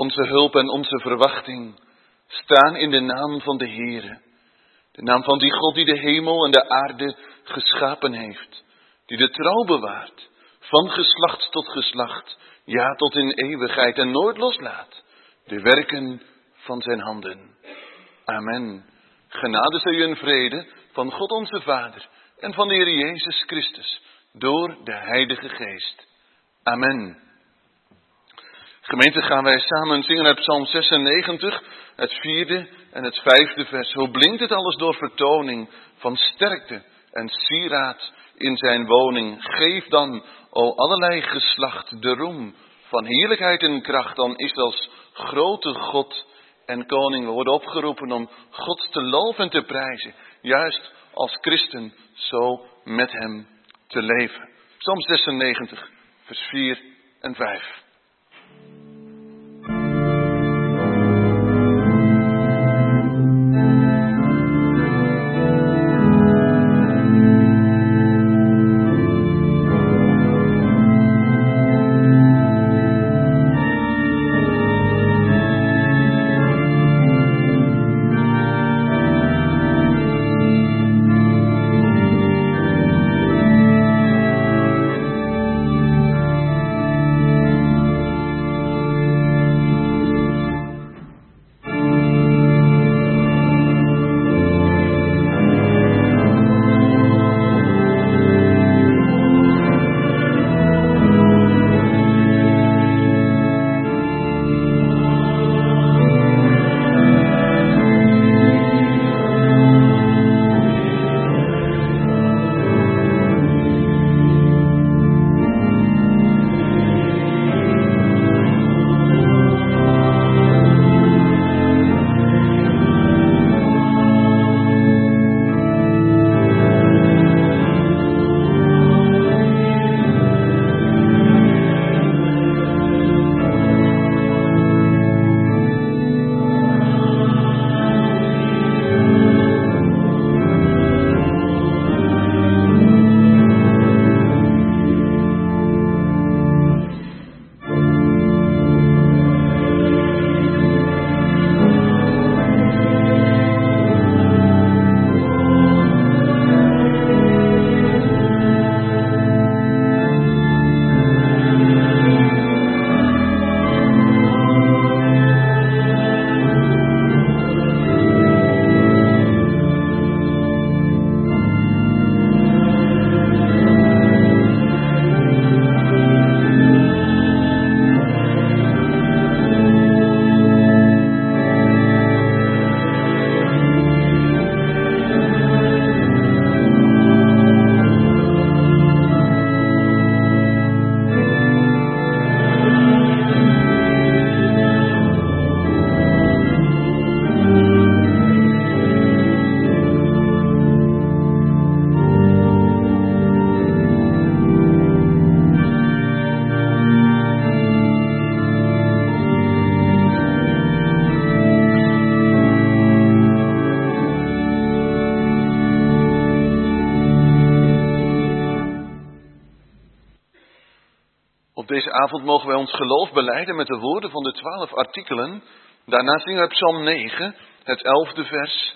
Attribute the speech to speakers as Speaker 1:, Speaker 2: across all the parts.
Speaker 1: Onze hulp en onze verwachting staan in de naam van de Heere. De naam van die God die de hemel en de aarde geschapen heeft. Die de trouw bewaart, van geslacht tot geslacht, ja tot in eeuwigheid en nooit loslaat. De werken van zijn handen. Amen. Genade zij u en vrede van God onze Vader en van de Heer Jezus Christus door de Heilige Geest. Amen. Gemeente, gaan wij samen zingen uit Psalm 96, het 4e en het 5e vers. Hoe blinkt het alles door vertoning van sterkte en sieraad in zijn woning. Geef dan, o allerlei geslacht, de roem van heerlijkheid en kracht aan Israëls grote God en koning. We worden opgeroepen om God te loven en te prijzen. Juist als christen zo met hem te leven. Psalm 96, vers 4 en 5. Deze avond mogen wij ons geloof belijden met de woorden van de 12 artikelen. Daarna zingen we Psalm 9, het 11e vers.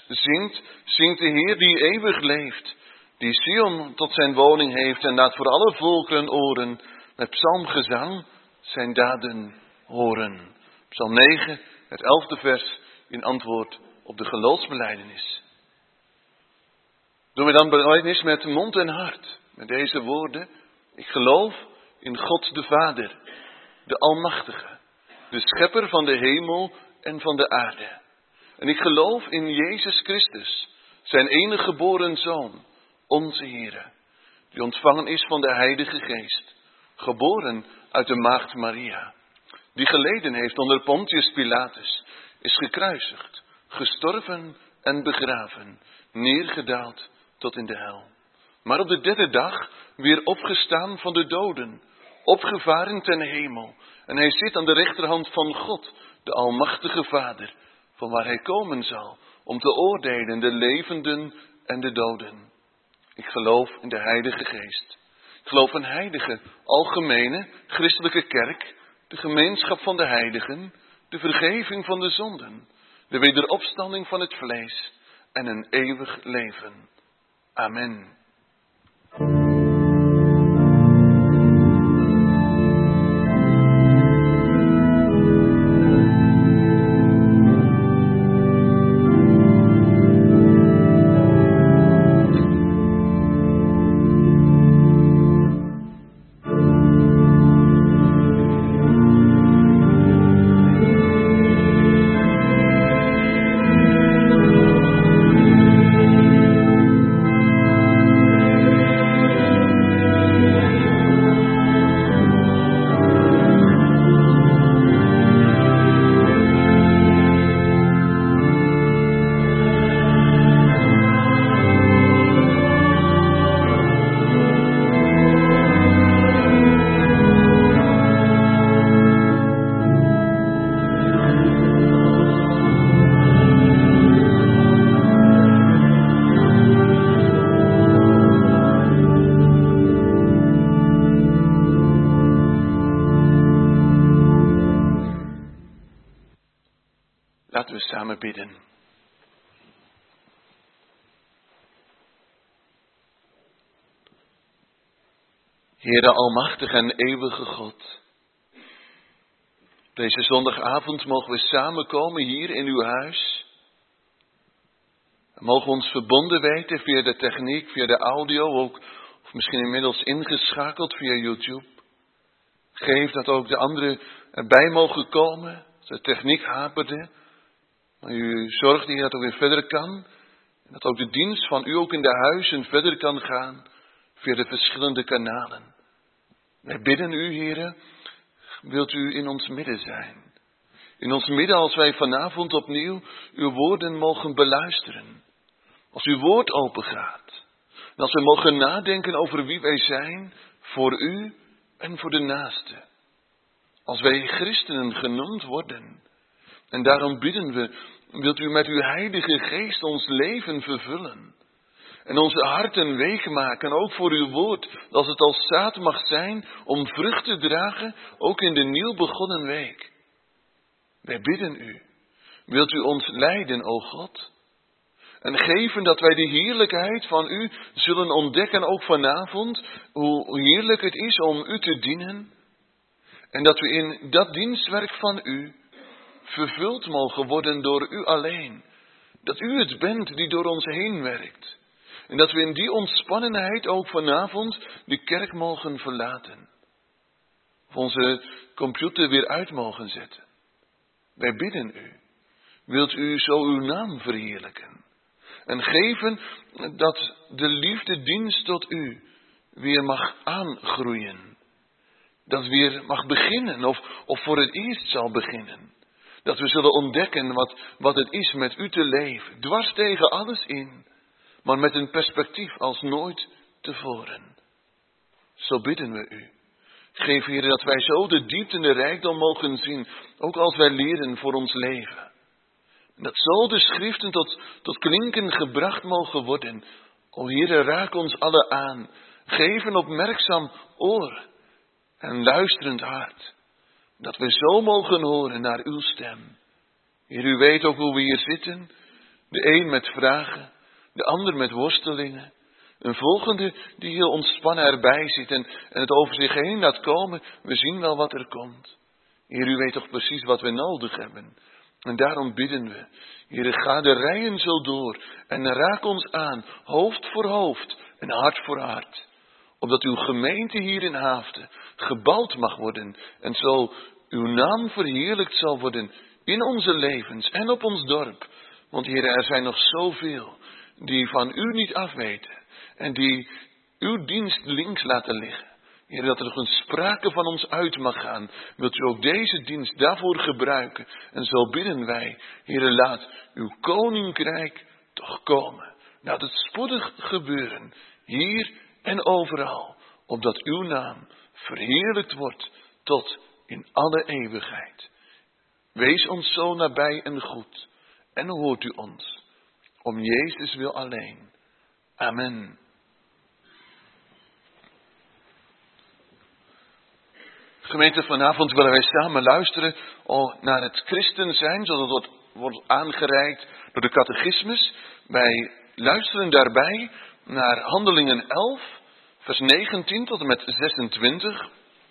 Speaker 1: Zingt de Heer die eeuwig leeft, die Sion tot zijn woning heeft en laat voor alle volkeren oren met psalmgezang zijn daden horen. Psalm 9, het 11e vers in antwoord op de geloofsbelijdenis. Doen we dan belijdenis met mond en hart, met deze woorden: ik geloof in God de Vader, de Almachtige, de Schepper van de hemel en van de aarde. En ik geloof in Jezus Christus, zijn enige geboren Zoon, onze Heere, die ontvangen is van de Heilige Geest, geboren uit de maagd Maria, die geleden heeft onder Pontius Pilatus, is gekruisigd, gestorven en begraven, neergedaald tot in de hel. Maar op de 3e dag weer opgestaan van de doden, opgevaren ten hemel. En hij zit aan de rechterhand van God, de Almachtige Vader, van waar hij komen zal, om te oordelen de levenden en de doden. Ik geloof in de Heilige Geest. Ik geloof een heilige, algemene, christelijke kerk, de gemeenschap van de heiligen, de vergeving van de zonden, de wederopstanding van het vlees en een eeuwig leven. Amen. Laten we samen bidden. Heere almachtige en eeuwige God. Deze zondagavond mogen we samenkomen hier in uw huis. We mogen ons verbonden weten via de techniek, via de audio, ook, of misschien inmiddels ingeschakeld via YouTube. Geef dat ook de anderen erbij mogen komen, als de techniek haperde. Maar u zorgt dat dat ook weer verder kan. En dat ook de dienst van u ook in de huizen verder kan gaan via de verschillende kanalen. Wij bidden u, Heere, wilt u in ons midden zijn. In ons midden als wij vanavond opnieuw uw woorden mogen beluisteren. Als uw woord open gaat. En als we mogen nadenken over wie wij zijn voor u en voor de naaste. Als wij christenen genoemd worden. En daarom bidden we, wilt u met uw heilige geest ons leven vervullen. En onze harten weeg maken, ook voor uw woord, als het als zaad mag zijn om vrucht te dragen, ook in de nieuw begonnen week. Wij bidden u, wilt u ons leiden, o God, en geven dat wij de heerlijkheid van u zullen ontdekken, ook vanavond, hoe heerlijk het is om u te dienen, en dat we in dat dienstwerk van u vervuld mogen worden door u alleen, dat u het bent die door ons heen werkt. En dat we in die ontspannenheid ook vanavond de kerk mogen verlaten. Of onze computer weer uit mogen zetten. Wij bidden u. Wilt u zo uw naam verheerlijken. En geven dat de liefdedienst tot u weer mag aangroeien. Dat weer mag beginnen of voor het eerst zal beginnen. Dat we zullen ontdekken wat het is met u te leven. Dwars tegen alles in. Maar met een perspectief als nooit tevoren. Zo bidden we u. Geef, Heer, dat wij zo de diepte en de rijkdom mogen zien. Ook als wij leren voor ons leven. En dat zo de schriften tot klinken gebracht mogen worden. O Heer, raak ons alle aan. Geef een opmerkzaam oor. En luisterend hart. Dat we zo mogen horen naar uw stem. Heer, u weet ook hoe we hier zitten. De een met vragen. De ander met worstelingen. Een volgende die heel ontspannen erbij zit en het over zich heen laat komen. We zien wel wat er komt. Heer, u weet toch precies wat we nodig hebben. En daarom bidden we. Heer, ga de rijen zo door en raak ons aan, hoofd voor hoofd en hart voor hart. Opdat uw gemeente hier in Haaften gebouwd mag worden en zo uw naam verheerlijkt zal worden in onze levens en op ons dorp. Want Heer, er zijn nog zoveel die van u niet afweten en die uw dienst links laten liggen. Heer, dat er nog een sprake van ons uit mag gaan. Wilt u ook deze dienst daarvoor gebruiken? En zo bidden wij, Heer, laat uw koninkrijk toch komen. Laat het spoedig gebeuren, hier en overal, opdat uw naam verheerlijkt wordt tot in alle eeuwigheid. Wees ons zo nabij en goed, en hoort u ons, om Jezus wil alleen. Amen. Gemeente, vanavond willen wij samen luisteren naar het christen zijn, zoals het wordt aangereikt door de catechismus. Wij luisteren daarbij naar Handelingen 11, vers 19 tot en met 26.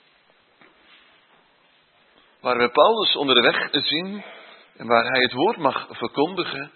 Speaker 1: Waar we Paulus onderweg zien en waar hij het woord mag verkondigen.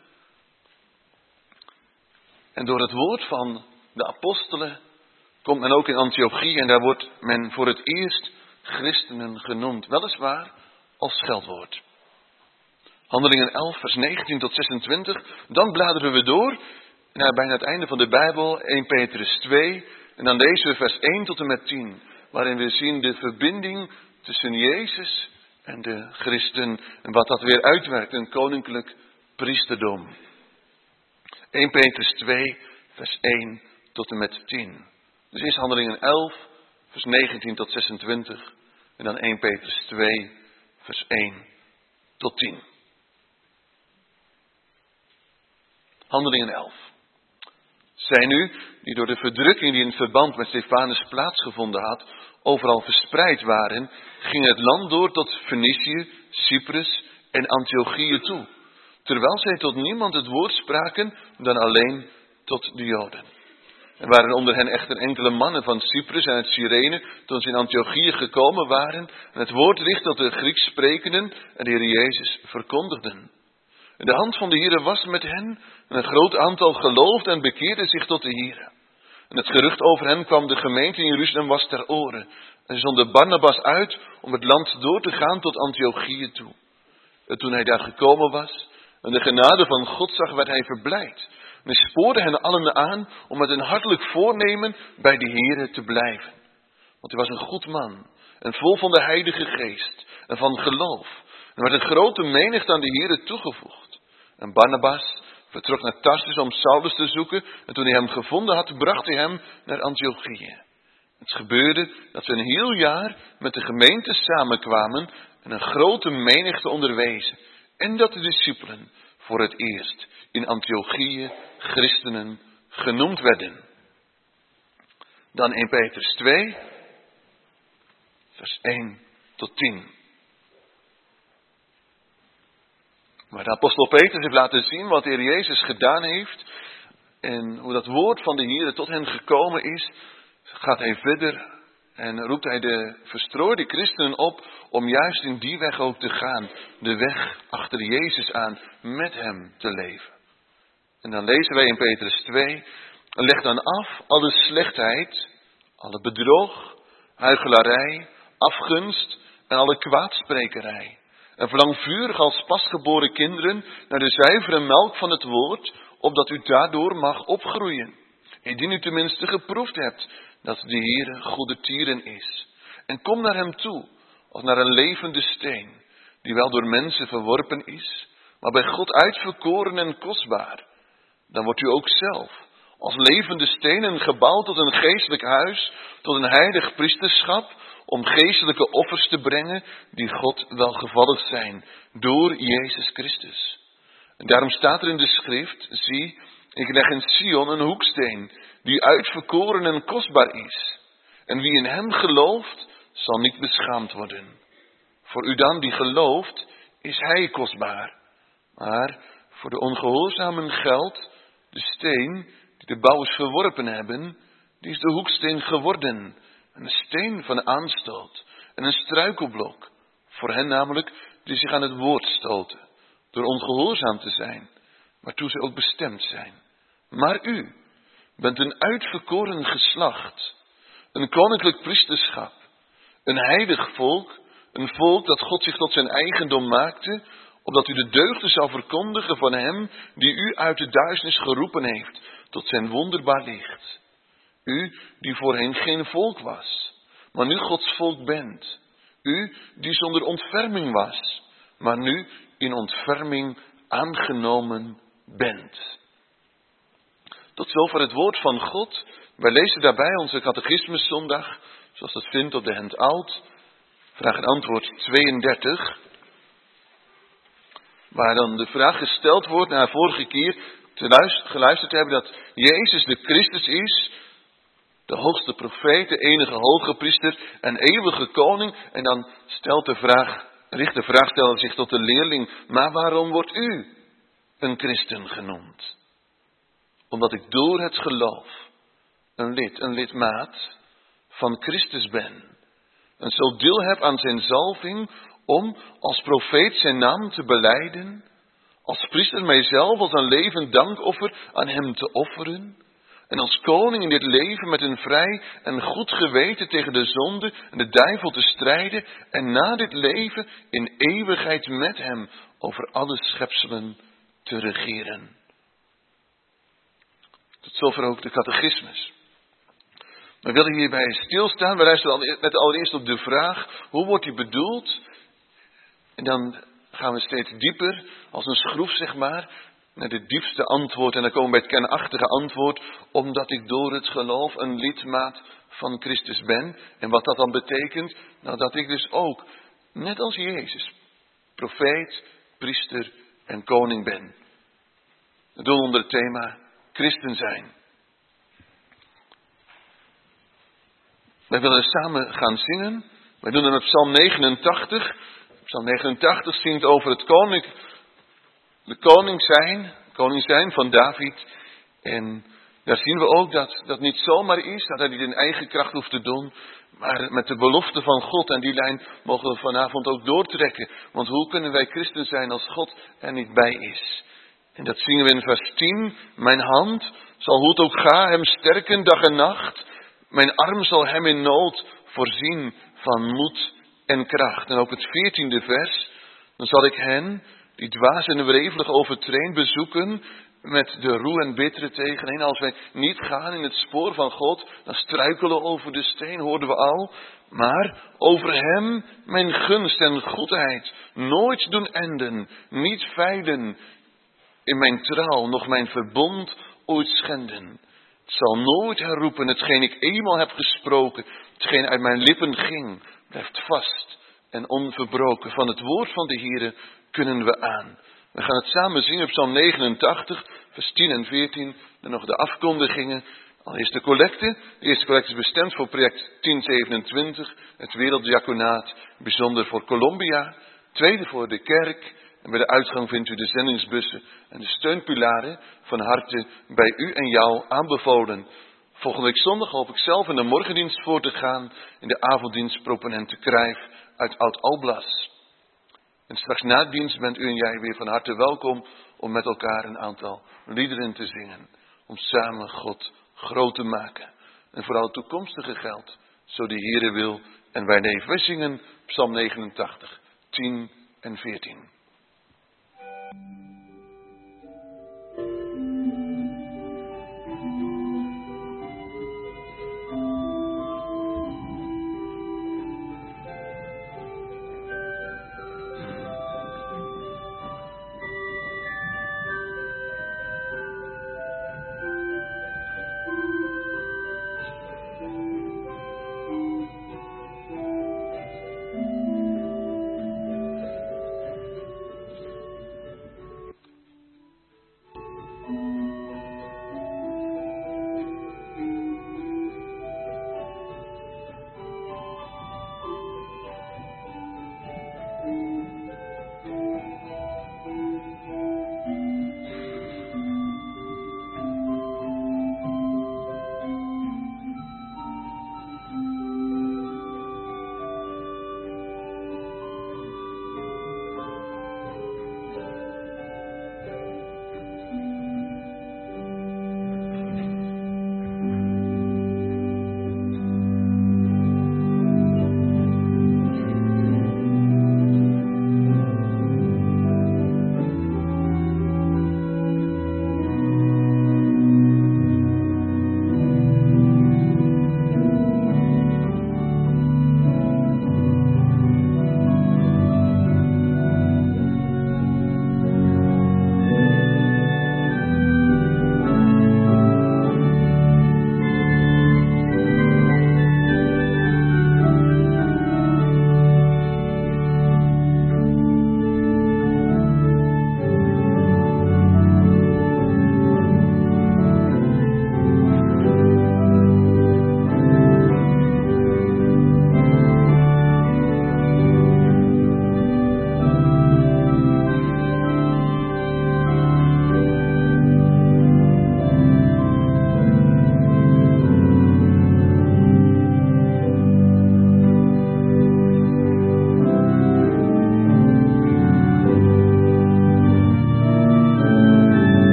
Speaker 1: En door het woord van de apostelen komt men ook in Antiochie en daar wordt men voor het eerst christenen genoemd. Weliswaar als scheldwoord. Handelingen 11 vers 19 tot 26. Dan bladeren we door naar bijna het einde van de Bijbel, 1 Petrus 2. En dan lezen we vers 1 tot en met 10. Waarin we zien de verbinding tussen Jezus en de christen. En wat dat weer uitwerkt, een koninklijk priesterdom. 1 Petrus 2 vers 1 tot en met 10. Dus eerst Handelingen 11 vers 19 tot 26. En dan 1 Petrus 2 vers 1 tot 10. Handelingen 11. Zij nu, die door de verdrukking die in verband met Stefanus plaatsgevonden had, overal verspreid waren, gingen het land door tot Fenicië, Cyprus en Antiochië toe. Terwijl zij tot niemand het woord spraken dan alleen tot de Joden. Er waren onder hen echter enkele mannen van Cyprus en uit Cyrene, toen ze in Antiochië gekomen waren, en het woord richt tot de Grieks sprekenden en de Heer Jezus verkondigden. En de hand van de Heere was met hen, en een groot aantal geloofde en bekeerde zich tot de Heere. En het gerucht over hen kwam de gemeente in Jeruzalem was ter oren. En ze zonden Barnabas uit om het land door te gaan tot Antiochië toe. En toen hij daar gekomen was en de genade van God zag, werd hij verblijd. En hij spoorde hen allen aan om met een hartelijk voornemen bij de Heere te blijven. Want hij was een goed man en vol van de Heilige Geest en van geloof. En werd een grote menigte aan de Heere toegevoegd. En Barnabas vertrok naar Tarsus om Saulus te zoeken. En toen hij hem gevonden had, bracht hij hem naar Antiochië. Het gebeurde dat ze een heel jaar met de gemeente samenkwamen en een grote menigte onderwezen. En dat de discipelen voor het eerst in Antiochië christenen genoemd werden. Dan 1 Petrus 2, vers 1 tot 10. Waar de apostel Petrus heeft laten zien wat de Heer Jezus gedaan heeft en hoe dat woord van de Heer tot hen gekomen is, gaat hij verder en roept hij de verstrooide christenen op om juist in die weg ook te gaan. De weg achter Jezus aan, met hem te leven. En dan lezen wij in Petrus 2, leg dan af alle slechtheid, alle bedrog, huichelarij, afgunst en alle kwaadsprekerij. En verlang vurig als pasgeboren kinderen naar de zuivere melk van het woord, opdat u daardoor mag opgroeien. Indien u tenminste geproefd hebt dat de Heere goede tieren is. En kom naar hem toe, als naar een levende steen, die wel door mensen verworpen is, maar bij God uitverkoren en kostbaar. Dan wordt u ook zelf als levende stenen gebouwd tot een geestelijk huis, tot een heilig priesterschap, om geestelijke offers te brengen die God welgevallig zijn, door Jezus Christus. En daarom staat er in de schrift, zie, ik leg in Sion een hoeksteen, die uitverkoren en kostbaar is. En wie in hem gelooft, zal niet beschaamd worden. Voor u dan die gelooft, is hij kostbaar. Maar voor de ongehoorzamen geldt, de steen die de bouwers verworpen hebben, die is de hoeksteen geworden. Een steen van aanstoot en een struikelblok. Voor hen namelijk die zich aan het woord stoten, door ongehoorzaam te zijn, waartoe ze ook bestemd zijn. Maar u bent een uitverkoren geslacht, een koninklijk priesterschap, een heilig volk, een volk dat God zich tot zijn eigendom maakte, opdat u de deugden zou verkondigen van hem die u uit de duisternis geroepen heeft, tot zijn wonderbaar licht. U die voorheen geen volk was, maar nu Gods volk bent. U die zonder ontferming was, maar nu in ontferming aangenomen bent. Tot zover het woord van God. Wij lezen daarbij onze catechismuszondag, zoals dat vindt op de handout. Vraag en antwoord 32. Waar dan de vraag gesteld wordt, na vorige keer geluisterd hebben dat Jezus de Christus is. de hoogste profeet, de enige hoge priester en eeuwige koning. En dan richt de vraagsteller zich tot de leerling, maar waarom wordt u een christen genoemd? Omdat ik door het geloof een lidmaat van Christus ben. En zo deel heb aan zijn zalving om als profeet zijn naam te belijden, als priester mijzelf als een levend dankoffer aan hem te offeren, en als koning in dit leven met een vrij en goed geweten tegen de zonde en de duivel te strijden, en na dit leven in eeuwigheid met hem over alle schepselen te regeren. Tot zover ook de catechismus. We willen hierbij stilstaan. We luisteren net allereerst op de vraag, hoe wordt die bedoeld? En dan gaan we steeds dieper, als een schroef zeg maar, naar het diepste antwoord. En dan komen we bij het kernachtige antwoord, omdat ik door het geloof een lidmaat van Christus ben. En wat dat dan betekent? Nou, dat ik dus ook, net als Jezus, profeet, priester en koning ben. We doen onder het thema christen zijn. Wij willen samen gaan zingen. Wij doen het met Psalm 89. Psalm 89 zingt over het koning zijn van David. En daar zien we ook dat dat niet zomaar is, dat hij niet in eigen kracht hoeft te doen, maar met de belofte van God. En die lijn mogen we vanavond ook doortrekken. Want hoe kunnen wij christen zijn als God er niet bij is? En dat zingen we in vers 10. Mijn hand zal hoe het ook ga hem sterken dag en nacht. Mijn arm zal hem in nood voorzien van moed en kracht. En ook het 14e vers. Dan zal ik hen die dwaas en wrevelig overtreden bezoeken met de roe en bittere tegenin. Als wij niet gaan in het spoor van God, dan struikelen we over de steen, hoorden we al. Maar over hem mijn gunst en goedheid nooit doen enden, niet veilen in mijn trouw, nog mijn verbond ooit schenden. Het zal nooit herroepen hetgeen ik eenmaal heb gesproken, hetgeen uit mijn lippen ging, blijft vast en onverbroken. Van het woord van de Heere kunnen we aan. We gaan het samen zingen op Psalm 89, vers 10 en 14. Dan nog de afkondigingen. Allereerst de collecte. De eerste collecte is bestemd voor project 1027, het Werelddiaconaat, bijzonder voor Colombia. Tweede voor de kerk. En bij de uitgang vindt u de zendingsbussen en de steunpilaren van harte bij u en jou aanbevolen. Volgende week zondag hoop ik zelf in de morgendienst voor te gaan. In de avonddienst proponent de Krijf uit Oud-Alblas. En straks na de dienst bent u en jij weer van harte welkom om met elkaar een aantal liederen te zingen. Om samen God groot te maken. En vooral het toekomstige geld, zo de Heere wil en wij leven. Wij zingen Psalm 89, 10 en 14.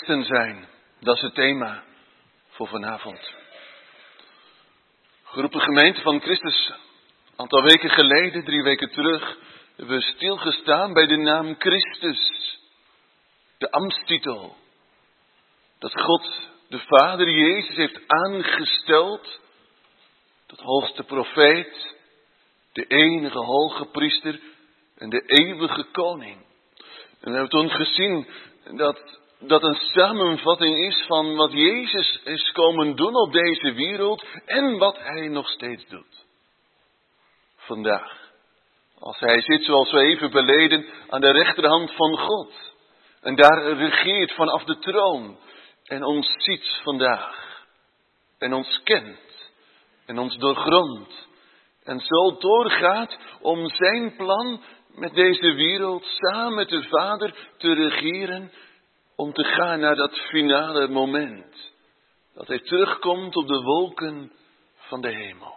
Speaker 1: Christen zijn, dat is het thema voor vanavond. Geroepen gemeente van Christus, een aantal weken geleden, 3 weken terug, hebben we stilgestaan bij de naam Christus. De ambtstitel. Dat God, de Vader Jezus, heeft aangesteld tot hoogste profeet, de enige hoge priester en de eeuwige koning. En we hebben toen gezien dat een samenvatting is van wat Jezus is komen doen op deze wereld en wat hij nog steeds doet. Vandaag. Als hij zit zoals we even beleden aan de rechterhand van God. En daar regeert vanaf de troon. En ons ziet vandaag. En ons kent. En ons doorgrondt. En zo doorgaat om zijn plan met deze wereld samen met de Vader te regeren. Om te gaan naar dat finale moment. Dat hij terugkomt op de wolken van de hemel.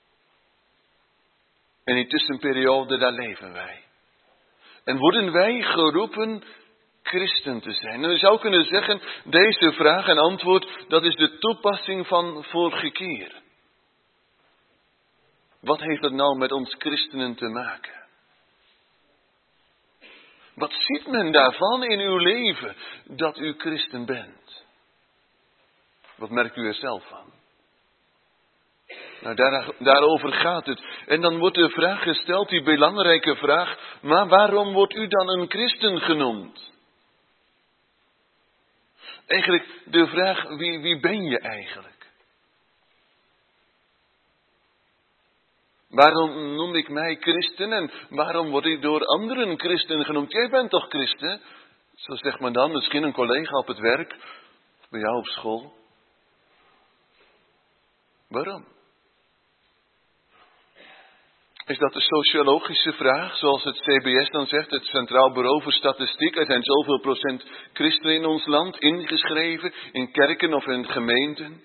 Speaker 1: En in die tussenperiode, daar leven wij. En worden wij geroepen christen te zijn. En je zou kunnen zeggen, deze vraag en antwoord, dat is de toepassing van vorige keer. Wat heeft dat nou met ons christenen te maken? Wat ziet men daarvan in uw leven, dat u christen bent? Wat merkt u er zelf van? Nou, daarover gaat het. En dan wordt de vraag gesteld, die belangrijke vraag, maar waarom wordt u dan een christen genoemd? Eigenlijk de vraag, wie ben je eigenlijk? Waarom noem ik mij christen en waarom word ik door anderen christen genoemd? Jij bent toch christen? Zo zegt men dan, misschien een collega op het werk, of bij jou op school. Waarom? Is dat de sociologische vraag, zoals het CBS dan zegt, het Centraal Bureau voor Statistiek? Er zijn zoveel procent christenen in ons land, ingeschreven in kerken of in gemeenten.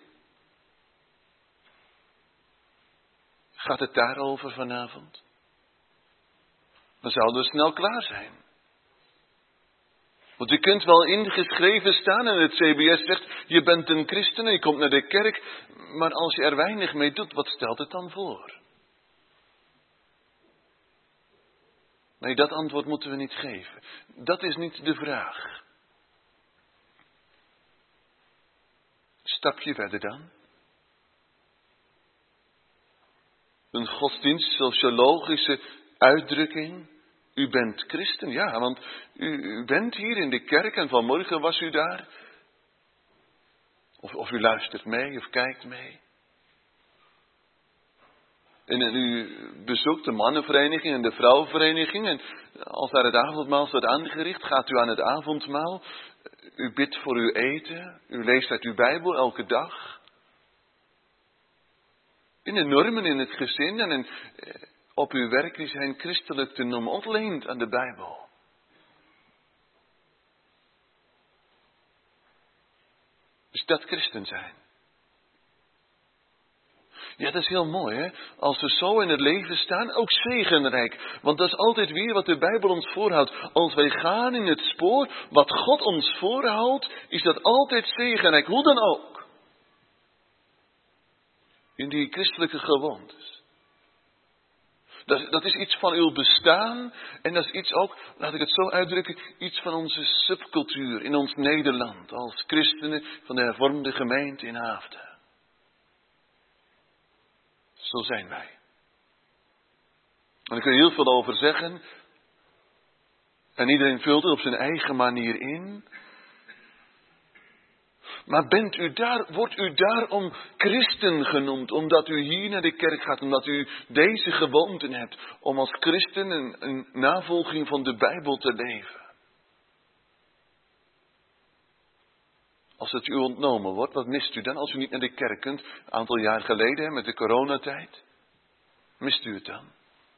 Speaker 1: Gaat het daarover vanavond? Dan zouden we snel klaar zijn. Want je kunt wel ingeschreven staan en het CBS zegt, je bent een christen en je komt naar de kerk, maar als je er weinig mee doet, wat stelt het dan voor? Nee, dat antwoord moeten we niet geven. Dat is niet de vraag. Stapje verder dan. Een godsdienst-sociologische uitdrukking. U bent christen, ja, want u bent hier in de kerk en vanmorgen was u daar. Of u luistert mee of kijkt mee. En u bezoekt de mannenvereniging en de vrouwenvereniging. En als daar het avondmaal wordt aangericht, gaat u aan het avondmaal. U bidt voor uw eten. U leest uit uw Bijbel elke dag. In de normen in het gezin en op uw werk die zijn christelijk te noemen, ontleend aan de Bijbel. Is dat christen zijn? Ja, dat is heel mooi, hè. Als we zo in het leven staan, ook zegenrijk. Want dat is altijd weer wat de Bijbel ons voorhoudt. Als wij gaan in het spoor, wat God ons voorhoudt, is dat altijd zegenrijk. Hoe dan ook. In die christelijke gewoontes. Dat is iets van uw bestaan. En dat is iets ook, laat ik het zo uitdrukken, iets van onze subcultuur in ons Nederland. Als christenen van de hervormde gemeente in Haafden. Zo zijn wij. En ik kun er heel veel over zeggen. En iedereen vult het op zijn eigen manier in. Maar wordt u daarom christen genoemd? Omdat u hier naar de kerk gaat. Omdat u deze gewoonten hebt. Om als christen een navolging van de Bijbel te leven. Als het u ontnomen wordt, wat mist u dan als u niet naar de kerk kunt? Een aantal jaar geleden, met de coronatijd. Mist u het dan?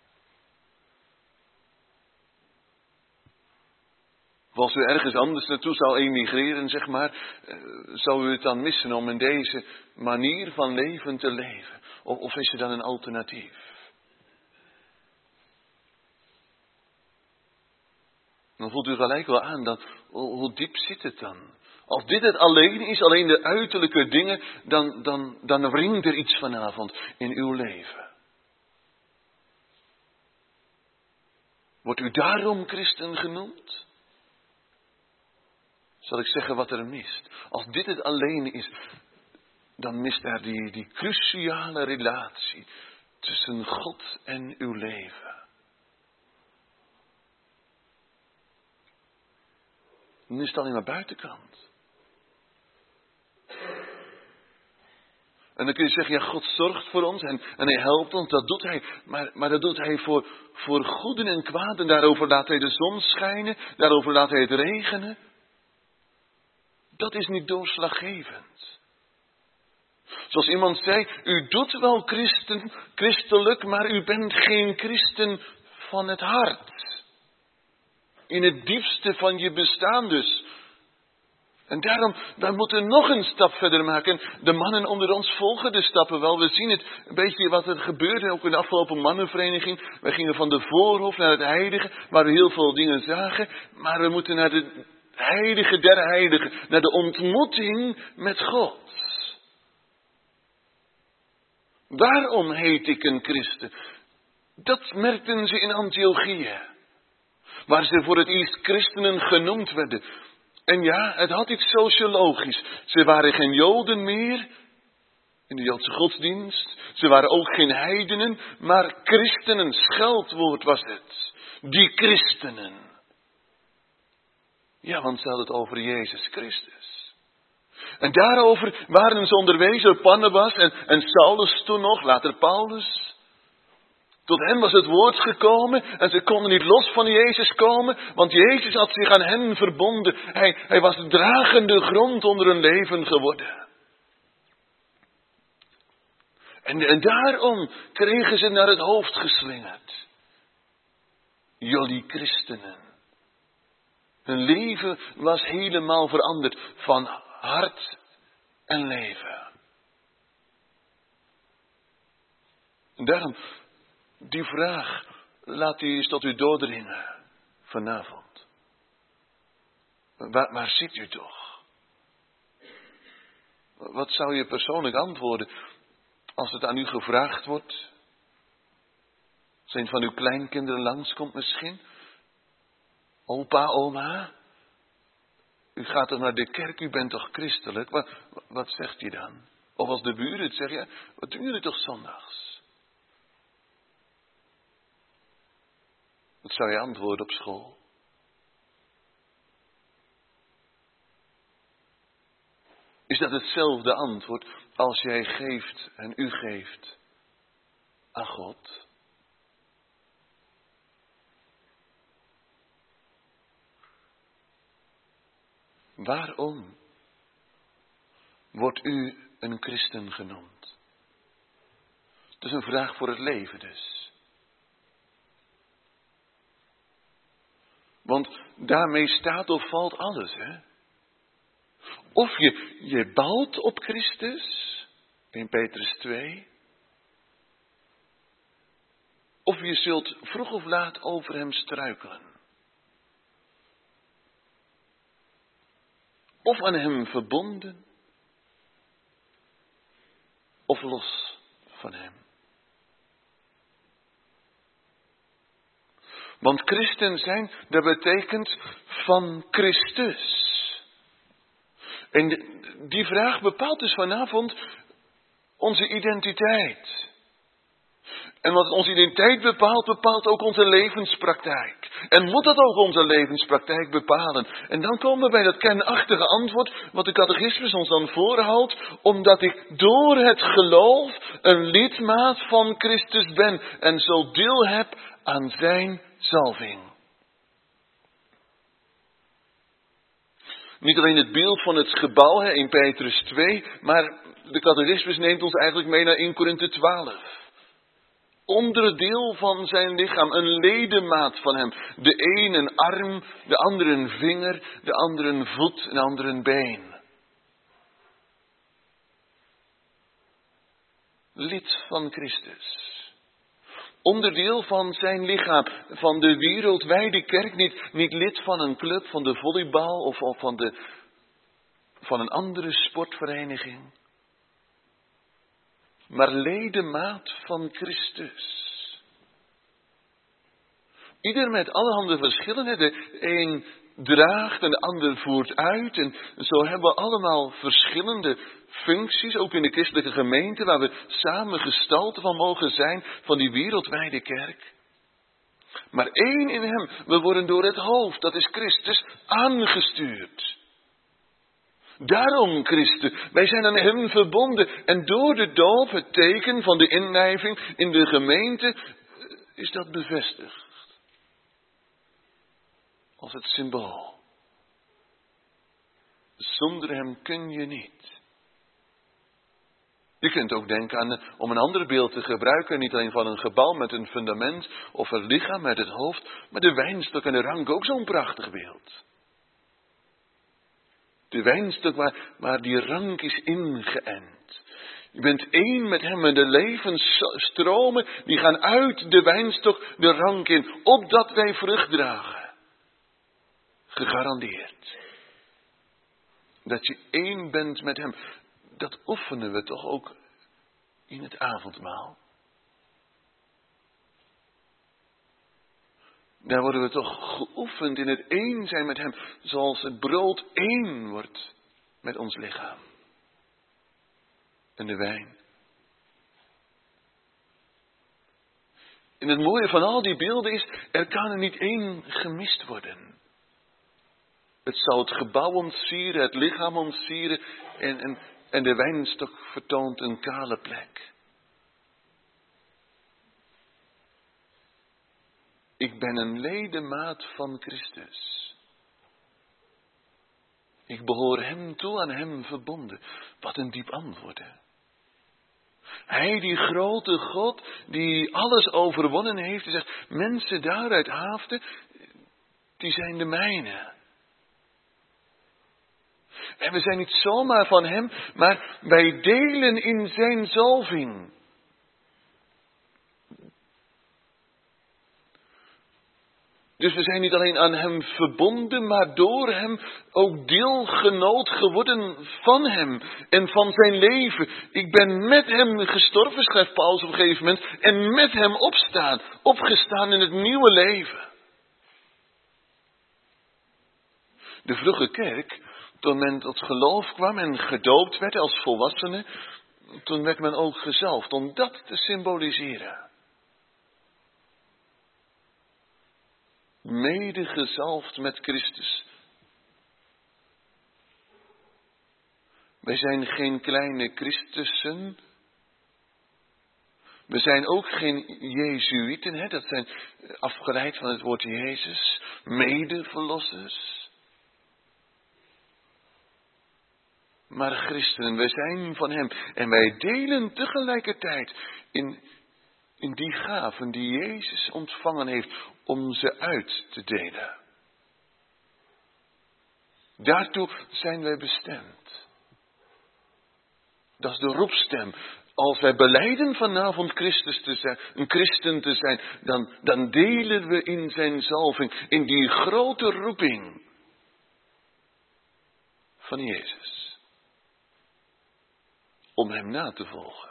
Speaker 1: Of als u ergens anders naartoe zou emigreren, zeg maar, zou u het dan missen om in deze manier van leven te leven? Of is er dan een alternatief? Dan voelt u gelijk wel aan dat, hoe diep zit het dan? Als dit het alleen is, alleen de uiterlijke dingen, dan wringt er iets vanavond in uw leven. Wordt u daarom christen genoemd? Zal ik zeggen wat er mist? Als dit het alleen is, dan mist er die cruciale relatie tussen God en uw leven. Dan is het alleen maar buitenkant. En dan kun je zeggen, ja, God zorgt voor ons en hij helpt ons, dat doet hij. Maar dat doet hij voor goeden en kwaden. Daarover laat hij de zon schijnen, daarover laat hij het regenen. Dat is niet doorslaggevend. Zoals iemand zei, u doet wel christelijk, maar u bent geen christen van het hart. In het diepste van je bestaan dus. En daarom, wij moeten nog een stap verder maken. De mannen onder ons volgen de stappen wel. We zien het een beetje wat er gebeurde, ook in de afgelopen mannenvereniging. Wij gingen van de voorhof naar het heilige, waar we heel veel dingen zagen. Maar we moeten naar de heilige der heiligen, naar de ontmoeting met God. Waarom heet ik een christen? Dat merkten ze in Antiochië, waar ze voor het eerst christenen genoemd werden. En ja, het had iets sociologisch. Ze waren geen Joden meer in de Joodse godsdienst. Ze waren ook geen heidenen, maar christenen, scheldwoord was het. Die christenen. Ja, want ze hadden het over Jezus Christus. En daarover waren ze onderwezen door Barnabas en Saulus toen nog, later Paulus. Tot hen was het woord gekomen en ze konden niet los van Jezus komen, want Jezus had zich aan hen verbonden. Hij was de dragende grond onder hun leven geworden. En daarom kregen ze naar het hoofd geslingerd. Jullie christenen. Hun leven was helemaal veranderd van hart en leven. En daarom, die vraag, laat die eens tot u doordringen vanavond. Waar zit u toch? Wat zou je persoonlijk antwoorden als het aan u gevraagd wordt? Als een van uw kleinkinderen langskomt misschien? Opa, oma? U gaat toch naar de kerk, u bent toch christelijk? Wat zegt u dan? Of als de buren het zeggen, ja, wat doen jullie toch zondags? Wat zou je antwoorden op school? Is dat hetzelfde antwoord als jij geeft en u geeft aan God? Waarom wordt u een christen genoemd? Het is een vraag voor het leven dus. Want daarmee staat of valt alles, hè? Of je bouwt op Christus, 1 Petrus 2. Of je zult vroeg of laat over hem struikelen. Of aan hem verbonden, of los van hem. Want christen zijn, dat betekent van Christus. En die vraag bepaalt dus vanavond onze identiteit. En wat onze identiteit bepaalt, bepaalt ook onze levenspraktijk. En moet dat ook onze levenspraktijk bepalen. En dan komen we bij dat kernachtige antwoord, wat de catechismus ons dan voorhoudt, omdat ik door het geloof een lidmaat van Christus ben en zo deel heb aan zijn zalving. Niet alleen het beeld van het gebouw in Petrus 2, maar de catechismus neemt ons eigenlijk mee naar 1 Korinthe 12. Onderdeel van zijn lichaam, een ledemaat van hem. De een een arm, de ander een vinger, de ander een voet, de ander een been. Lid van Christus. Onderdeel van zijn lichaam, van de wereldwijde kerk, niet lid van een club, van de volleybal of van de van een andere sportvereniging, maar ledemaat van Christus. Ieder met allerhande verschillen. De een draagt en de ander voert uit. En zo hebben we allemaal verschillende functies, ook in de christelijke gemeente, waar we samen gestalte van mogen zijn, van die wereldwijde kerk. Maar één in hem, we worden door het hoofd, dat is Christus, aangestuurd. Daarom, Christen, wij zijn aan hem verbonden. En door de doop, het teken van de inlijving in de gemeente, is dat bevestigd. Als het symbool. Zonder hem kun je niet. Je kunt ook denken aan, om een ander beeld te gebruiken, niet alleen van een gebouw met een fundament of een lichaam met het hoofd, maar de wijnstok en de rank, ook zo'n prachtig beeld. De wijnstok waar die rank is ingeënt. Je bent één met hem en de levensstromen die gaan uit de wijnstok de rank in, opdat wij vrucht dragen. Gegarandeerd. Dat je één bent met hem. Dat oefenen we toch ook in het avondmaal. Daar worden we toch geoefend in het één zijn met hem. Zoals het brood één wordt met ons lichaam. En de wijn. En het mooie van al die beelden is, er kan er niet één gemist worden. Het zal het gebouw ontsieren, het lichaam ontsieren en de wijnstok vertoont een kale plek. Ik ben een ledemaat van Christus. Ik behoor hem toe, aan hem verbonden. Wat een diep antwoord, hè? Hij, die grote God, die alles overwonnen heeft, die zegt, mensen daar uit Haaften, die zijn de mijne. En we zijn niet zomaar van hem, maar wij delen in zijn zalving. Dus we zijn niet alleen aan hem verbonden, maar door hem ook deelgenoot geworden van hem en van zijn leven. Ik ben met hem gestorven, schrijft Paulus op een gegeven moment, en met hem opgestaan in het nieuwe leven. De vroege kerk, toen men tot geloof kwam en gedoopt werd als volwassene, toen werd men ook gezalfd om dat te symboliseren. Mede gezalfd met Christus. Wij zijn geen kleine Christussen. We zijn ook geen Jezuïeten, hè? Dat zijn afgeleid van het woord Jezus. Medeverlossers. Maar christenen, wij zijn van hem. En wij delen tegelijkertijd in die gaven die Jezus ontvangen heeft, om ze uit te delen. Daartoe zijn wij bestemd. Dat is de roepstem. Als wij belijden vanavond Christus te zijn, een christen te zijn, dan delen we in zijn zalving, in die grote roeping van Jezus. Om hem na te volgen.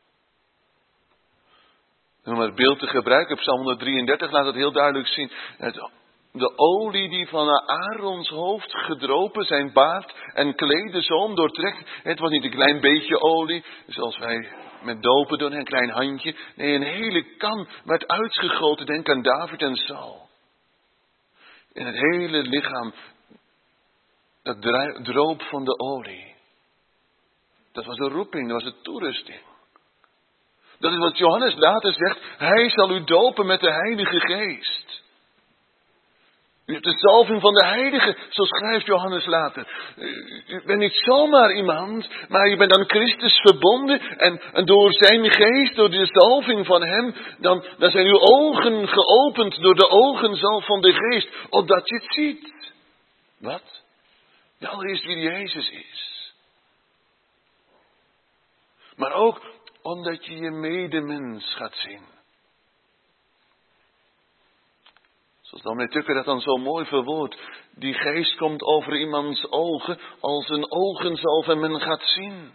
Speaker 1: En om het beeld te gebruiken, Psalm 133 laat het heel duidelijk zien. De olie die van Aarons hoofd gedropen, zijn baard en kledezoom doortrekt. Het was niet een klein beetje olie, zoals wij met dopen doen, een klein handje. Nee, een hele kan werd uitgegoten, denk aan David en Saul. En het hele lichaam, dat droop van de olie. Dat was de roeping, dat was de toerusting. Dat is wat Johannes later zegt. Hij zal u dopen met de Heilige Geest. U hebt de zalving van de Heilige, zo schrijft Johannes later. U bent niet zomaar iemand, maar je bent aan Christus verbonden. En door zijn geest, door de zalving van hem, dan zijn uw ogen geopend door de ogenzalf van de geest. Opdat je het ziet. Wat? Ja, allereerst wie Jezus is. Maar ook omdat je je medemens gaat zien. Zoals dominee Tukker dat dan zo mooi verwoordt. Die geest komt over iemands ogen als een ogenzalf en men gaat zien.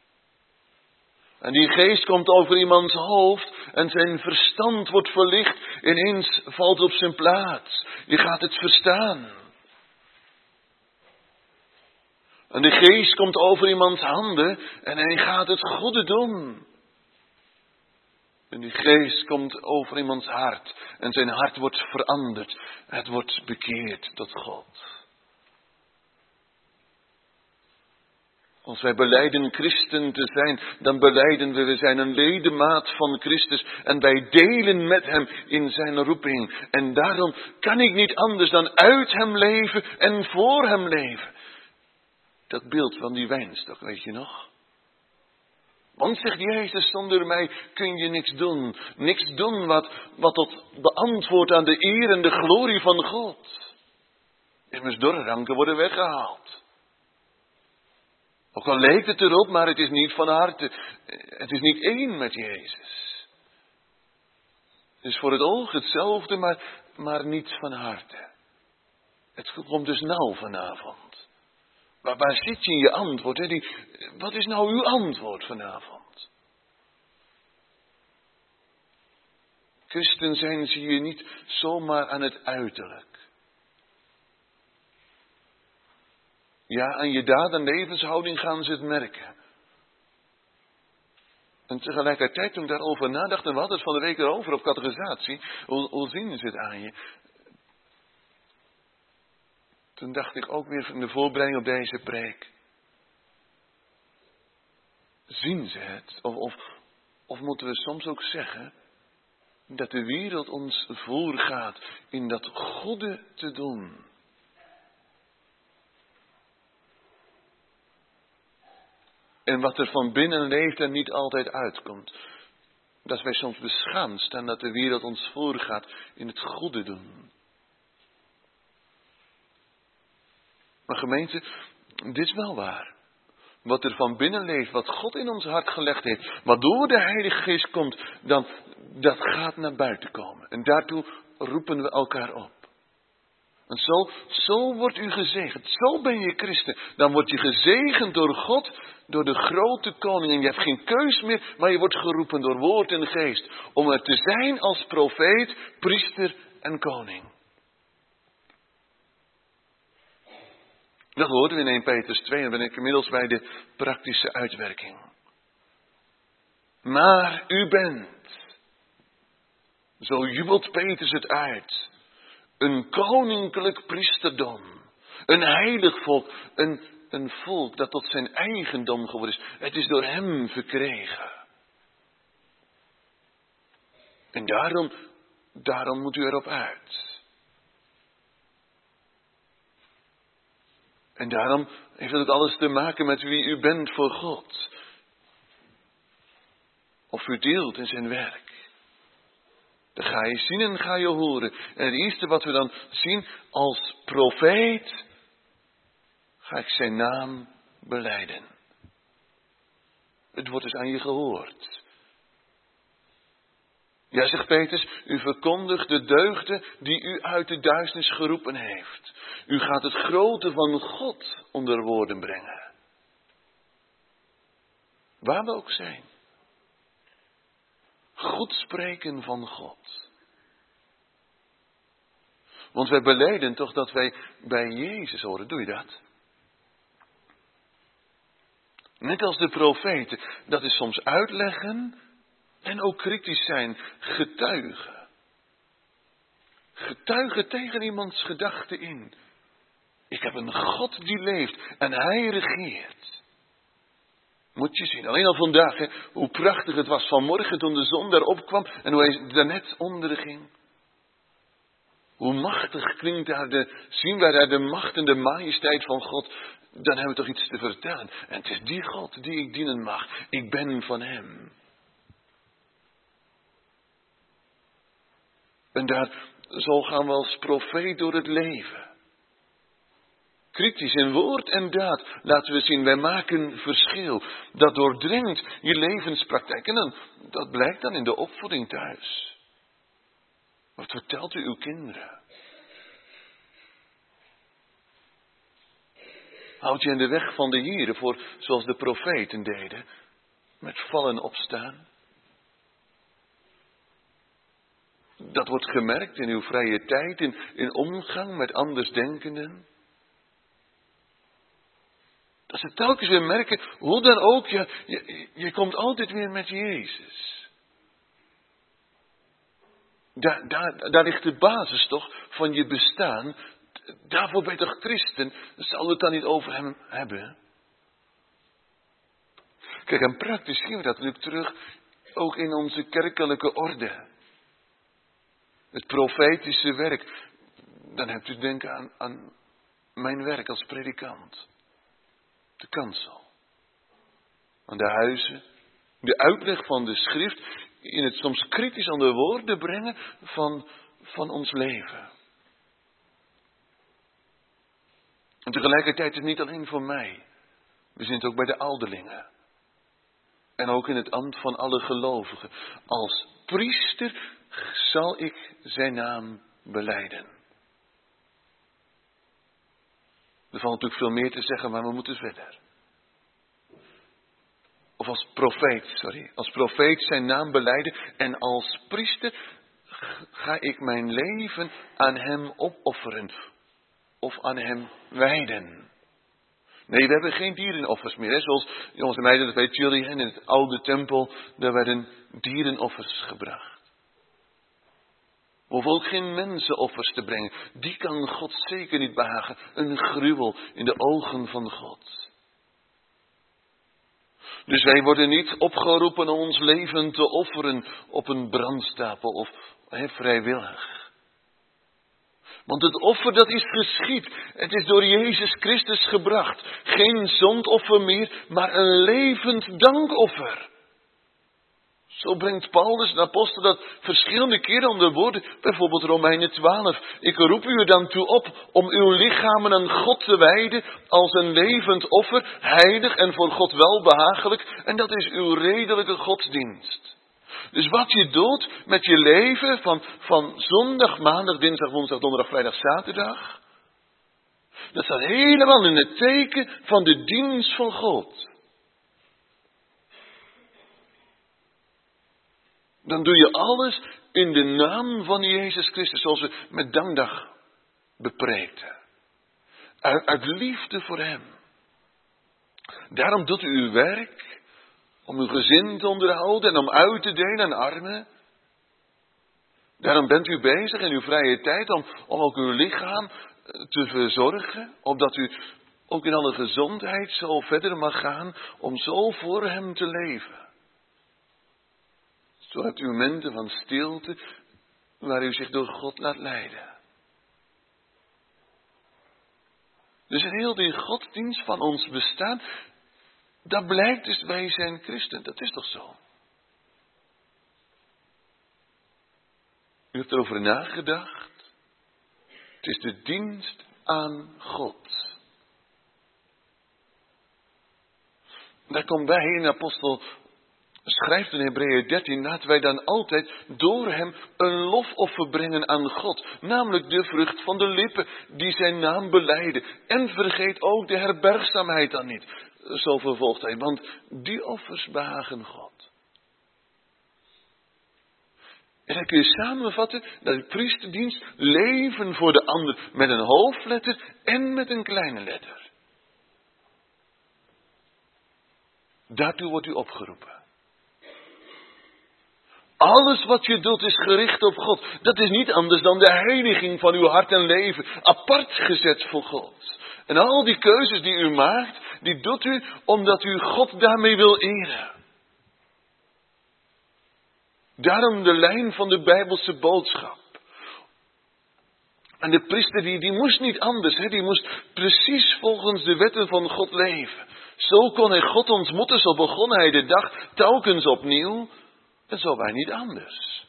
Speaker 1: En die geest komt over iemands hoofd en zijn verstand wordt verlicht. Ineens valt op zijn plaats. Je gaat het verstaan. En de geest komt over iemands handen en hij gaat het goede doen. En die geest komt over iemands hart en zijn hart wordt veranderd. Het wordt bekeerd tot God. Als wij belijden christen te zijn, dan belijden we zijn een ledemaat van Christus. En wij delen met hem in zijn roeping. En daarom kan ik niet anders dan uit hem leven en voor hem leven. Dat beeld van die wijnstok, weet je nog? Want, zegt Jezus, zonder mij kun je niks doen. Niks doen wat tot beantwoordt aan de eer en de glorie van God. Immers dorre ranken worden weggehaald. Ook al lijkt het erop, maar het is niet van harte. Het is niet één met Jezus. Het is voor het oog hetzelfde, maar niet van harte. Het komt dus nauw vanavond. Waar zit je in je antwoord? Hè? Wat is nou uw antwoord vanavond? Christen zijn zie je niet zomaar aan het uiterlijk. Ja, aan je daad en levenshouding gaan ze het merken. En tegelijkertijd, toen ik daarover nadacht, en we hadden het van de week erover op catechisatie, hoe zien ze het aan je? Toen dacht ik ook weer van de voorbereiding op deze preek. Zien ze het? Of moeten we soms ook zeggen dat de wereld ons voorgaat in dat goede te doen? En wat er van binnen leeft en niet altijd uitkomt. Dat wij soms beschaamd staan dat de wereld ons voorgaat in het goede doen. Maar gemeente, dit is wel waar. Wat er van binnen leeft, wat God in ons hart gelegd heeft, wat door de Heilige Geest komt, dan dat gaat naar buiten komen. En daartoe roepen we elkaar op. En zo wordt u gezegend. Zo ben je christen. Dan word je gezegend door God, door de grote koning. En je hebt geen keus meer, maar je wordt geroepen door woord en geest. Om er te zijn als profeet, priester en koning. Dat hoorden we in 1 Petrus 2 en ben ik inmiddels bij de praktische uitwerking. Maar u bent, zo jubelt Petrus het uit, een koninklijk priesterdom, een heilig volk, een volk dat tot zijn eigendom geworden is. Het is door hem verkregen. En daarom moet u erop uit. En daarom heeft het alles te maken met wie u bent voor God. Of u deelt in zijn werk. Dan ga je zien en ga je horen. En het eerste wat we dan zien als profeet, ga ik zijn naam belijden. Het wordt dus aan je gehoord. Ja, zegt Petrus, u verkondigt de deugden die u uit de duisternis geroepen heeft. U gaat het grote van God onder woorden brengen. Waar we ook zijn. Goed spreken van God. Want wij belijden toch dat wij bij Jezus horen. Doe je dat? Net als de profeten. Dat is soms uitleggen en ook kritisch zijn. Getuigen. Getuigen tegen iemands gedachten in. Ik heb een God die leeft en hij regeert. Moet je zien, alleen al vandaag, hè, hoe prachtig het was vanmorgen toen de zon daarop kwam en hoe hij daarnet onderging. Hoe machtig klinkt daar zien wij daar de macht en de majesteit van God. Dan hebben we toch iets te vertellen. En het is die God die ik dienen mag. Ik ben van hem. En zo gaan we als profeet door het leven. Kritisch in woord en daad laten we zien, wij maken verschil. Dat doordringt je levenspraktijk. En dat blijkt dan in de opvoeding thuis. Wat vertelt u uw kinderen? Houd je in de weg van de Here voor, zoals de profeten deden, met vallen opstaan? Dat wordt gemerkt in uw vrije tijd, in omgang met andersdenkenden. Dat ze telkens weer merken, hoe dan ook, je komt altijd weer met Jezus. Daar ligt de basis toch van je bestaan. Daarvoor ben je toch christen? Zouden we het dan niet over hem hebben? Kijk, en praktisch zien we dat natuurlijk terug, ook in onze kerkelijke orde. Het profetische werk. Dan hebt u denken aan mijn werk als predikant. De kansel. Aan de huizen. De uitleg van de schrift. In het soms kritisch aan de woorden brengen van ons leven. En tegelijkertijd is het niet alleen voor mij. We zien het ook bij de ouderlingen. En ook in het ambt van alle gelovigen. Als priester zal ik zijn naam belijden. Er valt natuurlijk veel meer te zeggen, maar we moeten verder. Of als profeet zijn naam belijden. En als priester ga ik mijn leven aan hem opofferen. Of aan hem wijden. Nee, we hebben geen dierenoffers meer. Hè? Zoals, jongens en meiden, dat weten jullie, in het oude tempel, daar werden dierenoffers gebracht. We hoeven ook geen mensenoffers te brengen. Die kan God zeker niet behagen. Een gruwel in de ogen van God. Dus wij worden niet opgeroepen om ons leven te offeren op een brandstapel of vrijwillig. Want het offer dat is geschied. Het is door Jezus Christus gebracht. Geen zondoffer meer, maar een levend dankoffer. Zo brengt Paulus, de apostel, dat verschillende keren onder woorden. Bijvoorbeeld Romeinen 12. Ik roep u er dan toe op om uw lichamen aan God te wijden als een levend offer, heilig en voor God welbehagelijk. En dat is uw redelijke godsdienst. Dus wat je doet met je leven van zondag, maandag, dinsdag, woensdag, donderdag, vrijdag, zaterdag. Dat staat helemaal in het teken van de dienst van God. Dan doe je alles in de naam van Jezus Christus, zoals we met dankdag bepreekten. Uit liefde voor hem. Daarom doet u uw werk. Om uw gezin te onderhouden en om uit te delen aan armen. Daarom bent u bezig in uw vrije tijd om ook uw lichaam te verzorgen. Opdat u ook in alle gezondheid zo verder mag gaan om zo voor hem te leven. Zo hebt u momenten van stilte waar u zich door God laat leiden. Dus in heel die godsdienst van ons bestaan, dat blijkt dus, wij zijn christen. Dat is toch zo? U hebt erover nagedacht. Het is de dienst aan God. Daar komt bij in de apostel, schrijft in Hebreeën 13, laten wij dan altijd door hem een lofoffer brengen aan God. Namelijk de vrucht van de lippen die zijn naam belijden. En vergeet ook de herbergzaamheid dan niet. Zo vervolgt hij, want die offers behagen God. En dan kun je samenvatten dat de priesterdienst leven voor de ander met een hoofdletter en met een kleine letter. Daartoe wordt u opgeroepen. Alles wat je doet is gericht op God. Dat is niet anders dan de heiliging van uw hart en leven. Apart gezet voor God. En al die keuzes die u maakt, die doet u omdat u God daarmee wil eren. Daarom de lijn van de Bijbelse boodschap. En de priester die moest niet anders. Die moest precies volgens de wetten van God leven. Zo kon hij God ontmoeten. Zo begon hij de dag telkens opnieuw. En zo wij niet anders.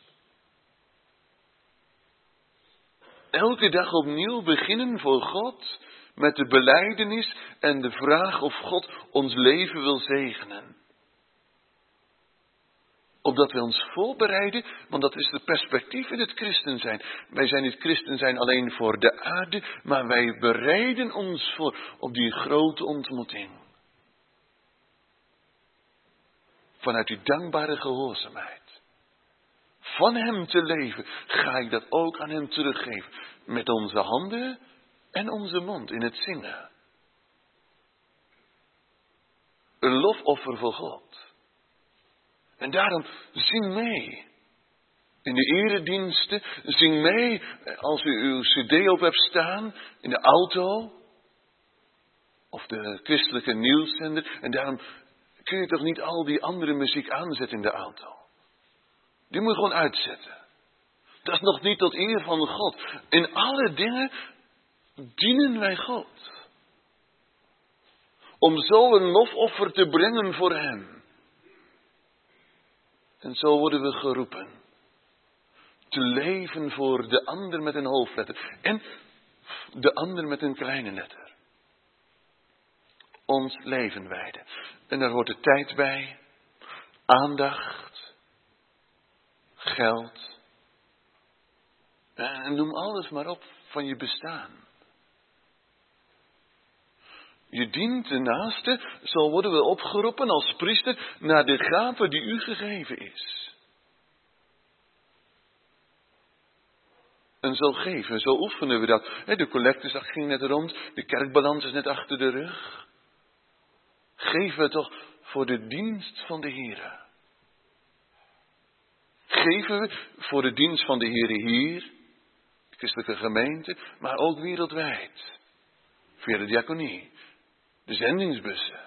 Speaker 1: Elke dag opnieuw beginnen voor God met de belijdenis en de vraag of God ons leven wil zegenen. Opdat we ons voorbereiden, want dat is het perspectief in het christen zijn. Wij zijn niet christen zijn alleen voor de aarde, maar wij bereiden ons voor op die grote ontmoeting. Vanuit die dankbare gehoorzaamheid. Van hem te leven, ga ik dat ook aan hem teruggeven. Met onze handen en onze mond in het zingen. Een lofoffer voor God. En daarom zing mee. In de erediensten, zing mee als u uw cd op hebt staan, in de auto. Of de christelijke nieuwszender. En daarom kun je toch niet al die andere muziek aanzetten in de auto. Die moet je gewoon uitzetten. Dat is nog niet tot eer van God. In alle dingen dienen wij God. Om zo een lofoffer te brengen voor hem. En zo worden we geroepen. Te leven voor de ander met een hoofdletter. En de ander met een kleine letter. Ons leven wijden. En daar hoort de tijd bij. Aandacht. Geld. En noem alles maar op van je bestaan. Je dient de naaste, zo worden we opgeroepen als priester naar de gave die u gegeven is. En zo geven, zo oefenen we dat. De collecteslag ging net rond, de kerkbalans is net achter de rug. Geven we toch voor de dienst van de Heere. Geven we voor de dienst van de Heere hier, de christelijke gemeente, maar ook wereldwijd. Via de diaconie, de zendingsbussen.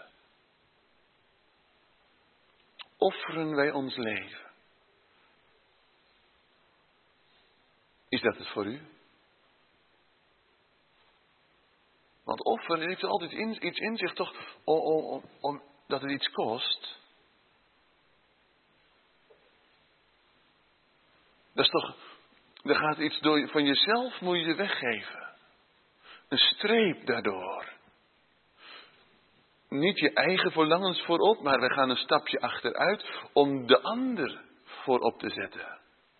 Speaker 1: Offeren wij ons leven. Is dat het voor u? Want offeren heeft er altijd iets in zich toch, omdat het iets kost. Dat is toch, er gaat iets door van jezelf moet je weggeven. Een streep daardoor. Niet je eigen verlangens voorop, maar we gaan een stapje achteruit om de ander voorop te zetten.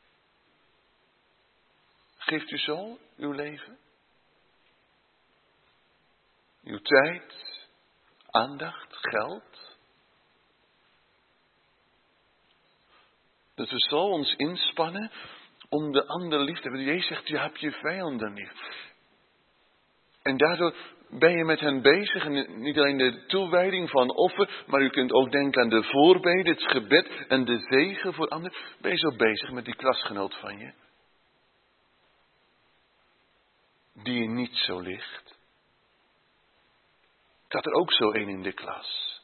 Speaker 1: Geeft u zo uw leven? Uw tijd, aandacht, geld? Dat we zo ons inspannen om de ander lief te hebben. Jezus zegt, je hebt je vijanden lief. En daardoor ben je met hen bezig. En niet alleen de toewijding van offer, maar u kunt ook denken aan de voorbeden, het gebed en de zegen voor anderen. Ben je zo bezig met die klasgenoot van je? Die je niet zo ligt. Ik had er ook zo één in de klas.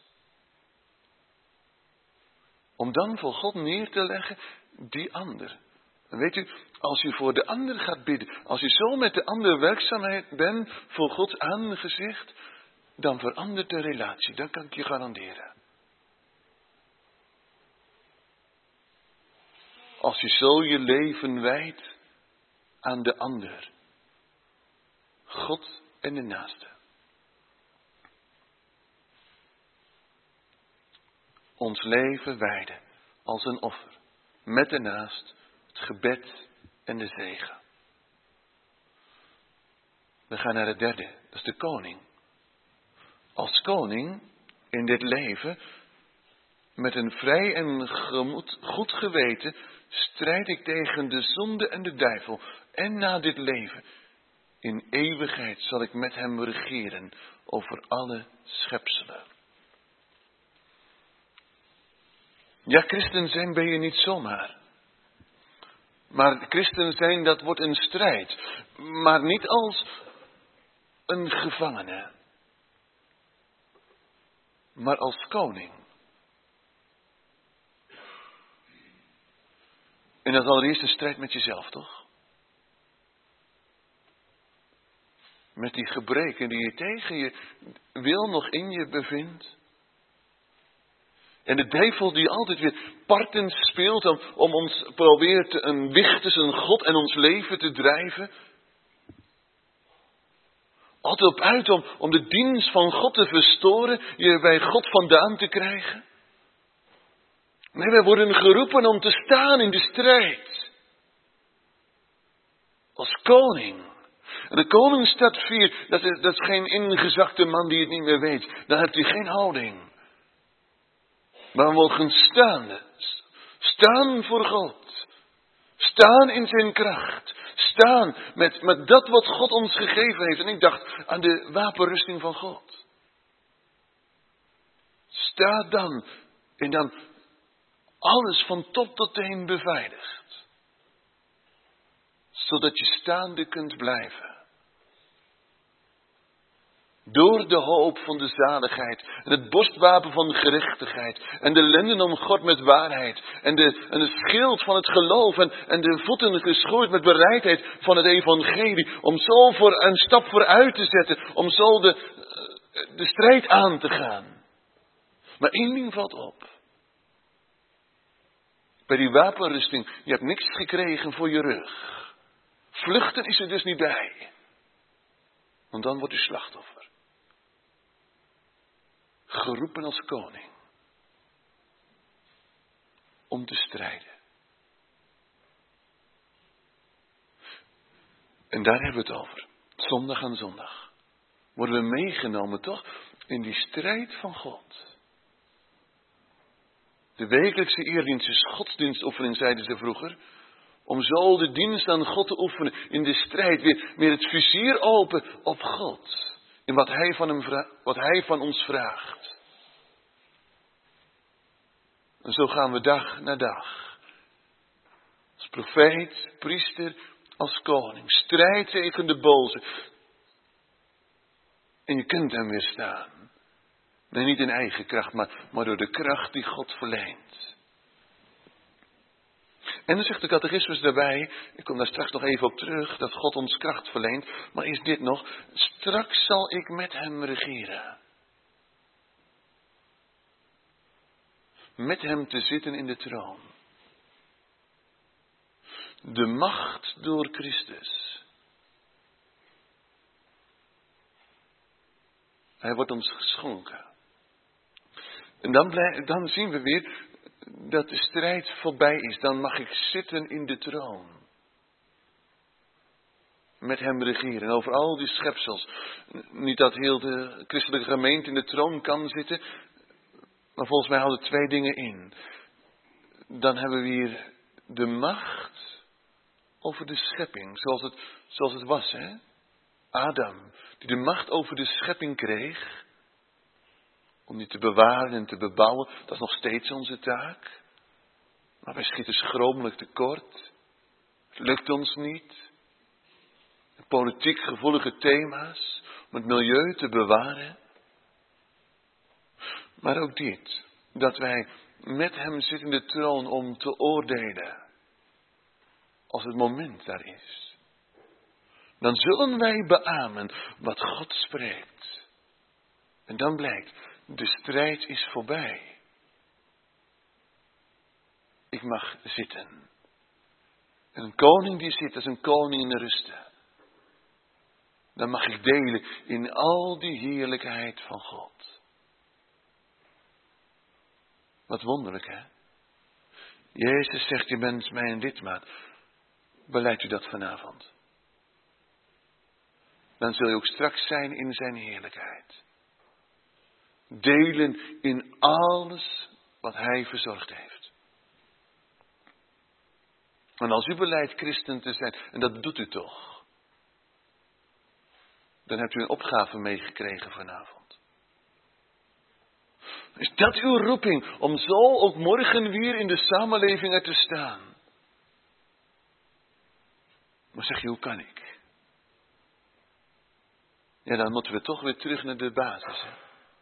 Speaker 1: Om dan voor God neer te leggen, die ander. En weet u, als u voor de ander gaat bidden, als u zo met de ander werkzaamheid bent voor Gods aangezicht, dan verandert de relatie, dat kan ik je garanderen. Als je zo je leven wijdt aan de ander, God en de naaste. Ons leven wijden als een offer, met de naast, het gebed en de zegen. We gaan naar het derde, dat is de koning. Als koning in dit leven, met een vrij en goed geweten, strijd ik tegen de zonde en de duivel. En na dit leven, in eeuwigheid zal ik met hem regeren over alle schepselen. Ja, christen zijn ben je niet zomaar. Maar christen zijn, dat wordt een strijd. Maar niet als een gevangene. Maar als koning. En dat is allereerst een strijd met jezelf, toch? Met die gebreken die je tegen je wil nog in je bevindt. En de duivel die altijd weer parten speelt om ons probeert een wicht tussen God en ons leven te drijven. Altijd op uit om de dienst van God te verstoren, je bij God vandaan te krijgen. Nee, wij worden geroepen om te staan in de strijd. Als koning. En de koning staat vier. Dat is geen ingezakte man die het niet meer weet. Dan heeft hij geen houding. Maar we mogen staan. Staan voor God. Staan in zijn kracht. Staan met dat wat God ons gegeven heeft. En ik dacht aan de wapenrusting van God. Sta dan. En dan alles van top tot teen beveiligd. Zodat je staande kunt blijven. Door de hoop van de zaligheid. En het borstwapen van de gerechtigheid. En de lenden om God met waarheid. En het schild van het geloof. En de voeten geschoeid met bereidheid van het evangelie. Om zo voor een stap vooruit te zetten. Om zo de strijd aan te gaan. Maar één ding valt op. Bij die wapenrusting. Je hebt niks gekregen voor je rug. Vluchten is er dus niet bij. Want dan wordt u slachtoffer. Geroepen als koning. Om te strijden. En daar hebben we het over. Zondag aan zondag. Worden we meegenomen toch? In die strijd van God. De wekelijkse eerdienst is godsdienstoefening, zeiden ze vroeger. Om zo de dienst aan God te oefenen. In de strijd. Weer het vizier open op God. In wat hij van ons vraagt. En zo gaan we dag na dag. Als profeet, priester, als koning. Strijd tegen de boze. En je kunt hem weerstaan. Nee, niet in eigen kracht, maar door de kracht die God verleent. En dan zegt de catechismus daarbij, ik kom daar straks nog even op terug, dat God ons kracht verleent. Maar is dit nog, straks zal ik met hem regeren. Met hem te zitten in de troon. De macht door Christus. Hij wordt ons geschonken. En dan zien we weer dat de strijd voorbij is. Dan mag ik zitten in de troon. Met hem regeren. Over al die schepsels. Niet dat heel de christelijke gemeente in de troon kan zitten. Maar volgens mij houden twee dingen in. Dan hebben we hier de macht over de schepping. Zoals het was, hè. Adam. Die de macht over de schepping kreeg. Om die te bewaren en te bebouwen. Dat is nog steeds onze taak. Maar wij schieten schromelijk tekort. Het lukt ons niet. Politiek gevoelige thema's. Om het milieu te bewaren. Maar ook dit. Dat wij met hem zitten in de troon om te oordelen. Als het moment daar is. Dan zullen wij beamen wat God spreekt. En dan blijkt. De strijd is voorbij. Ik mag zitten. En een koning die zit, is een koning in de rusten. Dan mag ik delen in al die heerlijkheid van God. Wat wonderlijk, hè? Jezus zegt, je bent mijn lidmaat. Beleidt u dat vanavond. Dan zul je ook straks zijn in zijn heerlijkheid. Delen in alles wat hij verzorgd heeft. En als u beleidt christen te zijn, en dat doet u toch. Dan hebt u een opgave meegekregen vanavond. Is dat uw roeping, om zo ook morgen weer in de samenleving er te staan? Maar zeg je, hoe kan ik? Ja, dan moeten we toch weer terug naar de basis. Hè?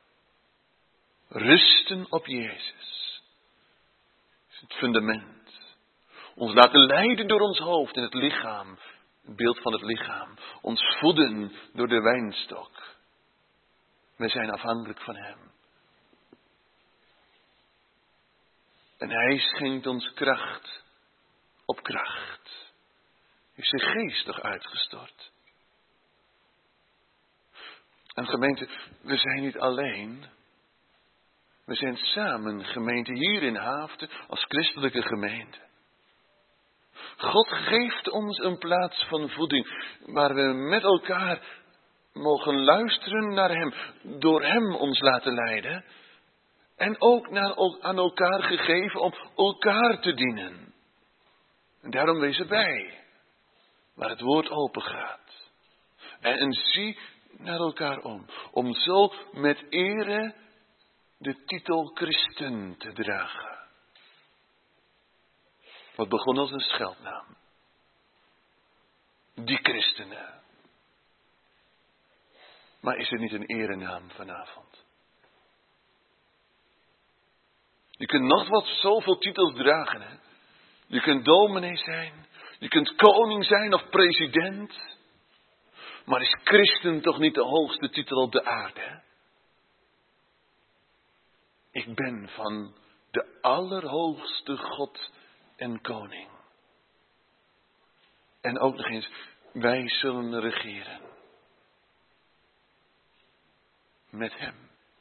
Speaker 1: Rusten op Jezus. Is het fundament. Ons laten leiden door ons hoofd en het lichaam. Het beeld van het lichaam. Ons voeden door de wijnstok. We zijn afhankelijk van hem. En hij schenkt ons kracht op kracht. Heeft zijn geest toch uitgestort. En gemeente, we zijn niet alleen. We zijn samen gemeente hier in Haaften als christelijke gemeente. God geeft ons een plaats van voeding waar we met elkaar mogen luisteren naar Hem, door Hem ons laten leiden en ook aan elkaar gegeven om elkaar te dienen. En daarom wezen wij waar het woord open gaat. En zie naar elkaar om zo met ere de titel christen te dragen. Wat begon als een scheldnaam. Die christenen. Maar is het niet een erenaam vanavond? Je kunt nog wat zoveel titels dragen. Hè? Je kunt dominee zijn. Je kunt koning zijn of president. Maar is christen toch niet de hoogste titel op de aarde? Hè? Ik ben van de allerhoogste God en koning. En ook nog eens, wij zullen regeren. Met Hem.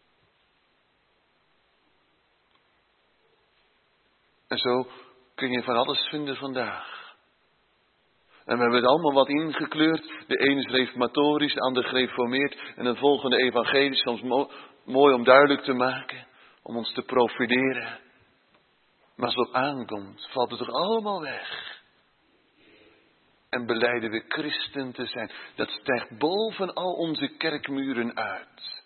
Speaker 1: En zo kun je van alles vinden vandaag. En we hebben het allemaal wat ingekleurd. De ene is reformatorisch, de ander gereformeerd. En de volgende evangelisch, soms mooi om duidelijk te maken. Om ons te profileren. Maar als het op aankomt, valt het toch allemaal weg. En belijden we christen te zijn. Dat stijgt boven al onze kerkmuren uit.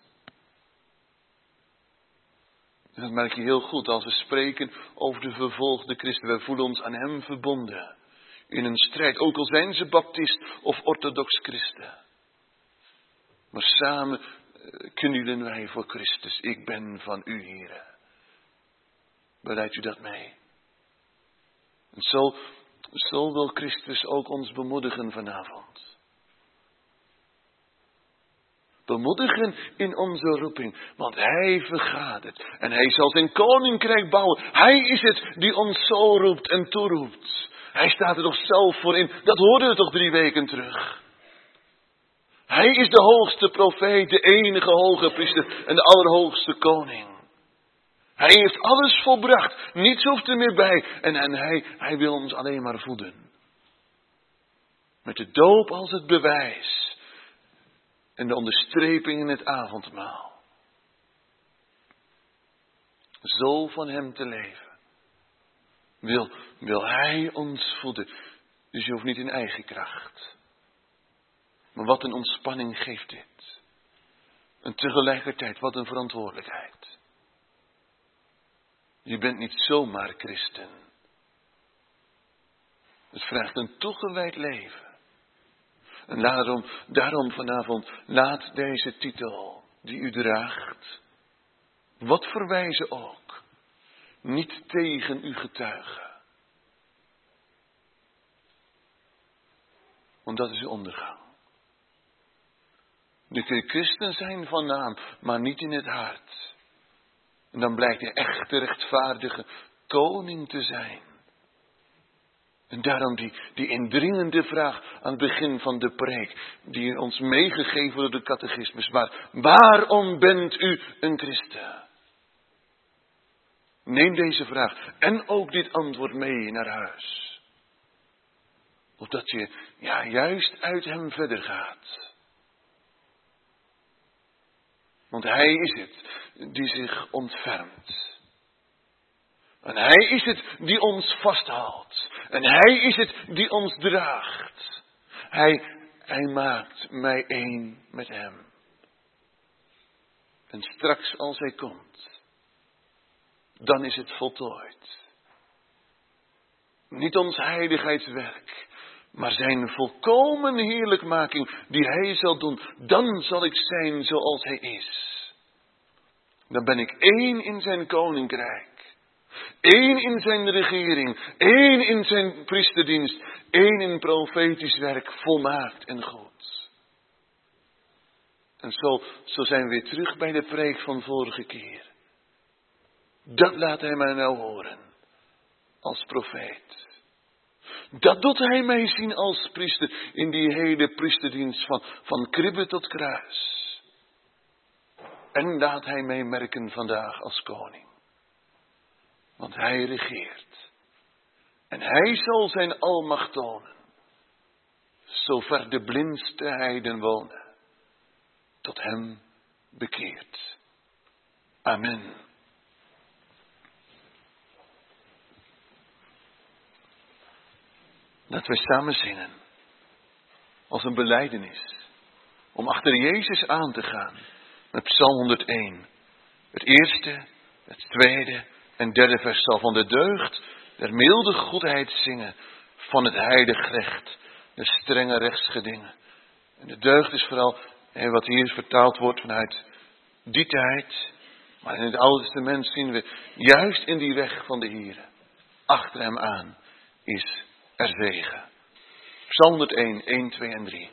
Speaker 1: En dat merk je heel goed als we spreken over de vervolgde christen. We voelen ons aan Hem verbonden. In een strijd, ook al zijn ze baptist of orthodox christen. Maar samen knielen wij voor Christus. Ik ben van u, Heere. Bereidt u dat mee? En zo wil Christus ook ons bemoedigen vanavond. Bemoedigen in onze roeping. Want Hij vergadert. En Hij zal zijn koninkrijk bouwen. Hij is het die ons zo roept en toeroept. Hij staat er toch zelf voor in. Dat hoorden we toch 3 weken terug. Hij is de hoogste profeet, de enige hoge priester en de allerhoogste koning. Hij heeft alles volbracht. Niets hoeft er meer bij. En hij wil ons alleen maar voeden. Met de doop als het bewijs. En de onderstreping in het avondmaal. Zo van Hem te leven. Wil Hij ons voeden. Dus je hoeft niet in eigen kracht. Maar wat een ontspanning geeft dit. En tegelijkertijd wat een verantwoordelijkheid. Je bent niet zomaar christen. Het vraagt een toegewijd leven. En daarom vanavond, laat deze titel die u draagt, wat verwijzen ook, niet tegen u getuigen. Want dat is uw ondergang. Je kunt christen zijn van naam, maar niet in het hart. En dan blijkt een echte rechtvaardige koning te zijn. En daarom die indringende vraag aan het begin van de preek, die ons meegegeven door de catechismus. Waarom bent u een christen? Neem deze vraag en ook dit antwoord mee naar huis. Opdat je juist uit Hem verder gaat. Want Hij is het die zich ontfermt. En Hij is het die ons vasthoudt. En Hij is het die ons draagt. Hij maakt mij één met Hem. En straks als Hij komt, dan is het voltooid. Niet ons heiligheidswerk, maar zijn volkomen heerlijkmaking die Hij zal doen. Dan zal ik zijn zoals Hij is. Dan ben ik één in zijn koninkrijk. 1 in zijn regering, 1 in zijn priesterdienst, 1 in profetisch werk, volmaakt en goed. En zo zijn we weer terug bij de preek van vorige keer. Dat laat Hij mij nou horen, als profeet. Dat doet Hij mij zien als priester in die hele priesterdienst van kribbe tot kruis. En laat hij mij merken vandaag als koning. Want hij regeert. En hij zal zijn almacht tonen. Zover de blindste heiden wonen. Tot hem bekeert. Amen. Laten we samen zingen. Als een belijdenis. Om achter Jezus aan te gaan. Met Psalm 101. Het eerste, het tweede en derde vers zal van de deugd der milde goedheid zingen. Van het heilig recht. De strenge rechtsgedingen. En de deugd is vooral wat hier vertaald wordt vanuit die tijd. Maar in het Oude Testament zien we juist in die weg van de Here. Achter hem aan is er zegen. Psalm 101, 1, 2 en 3.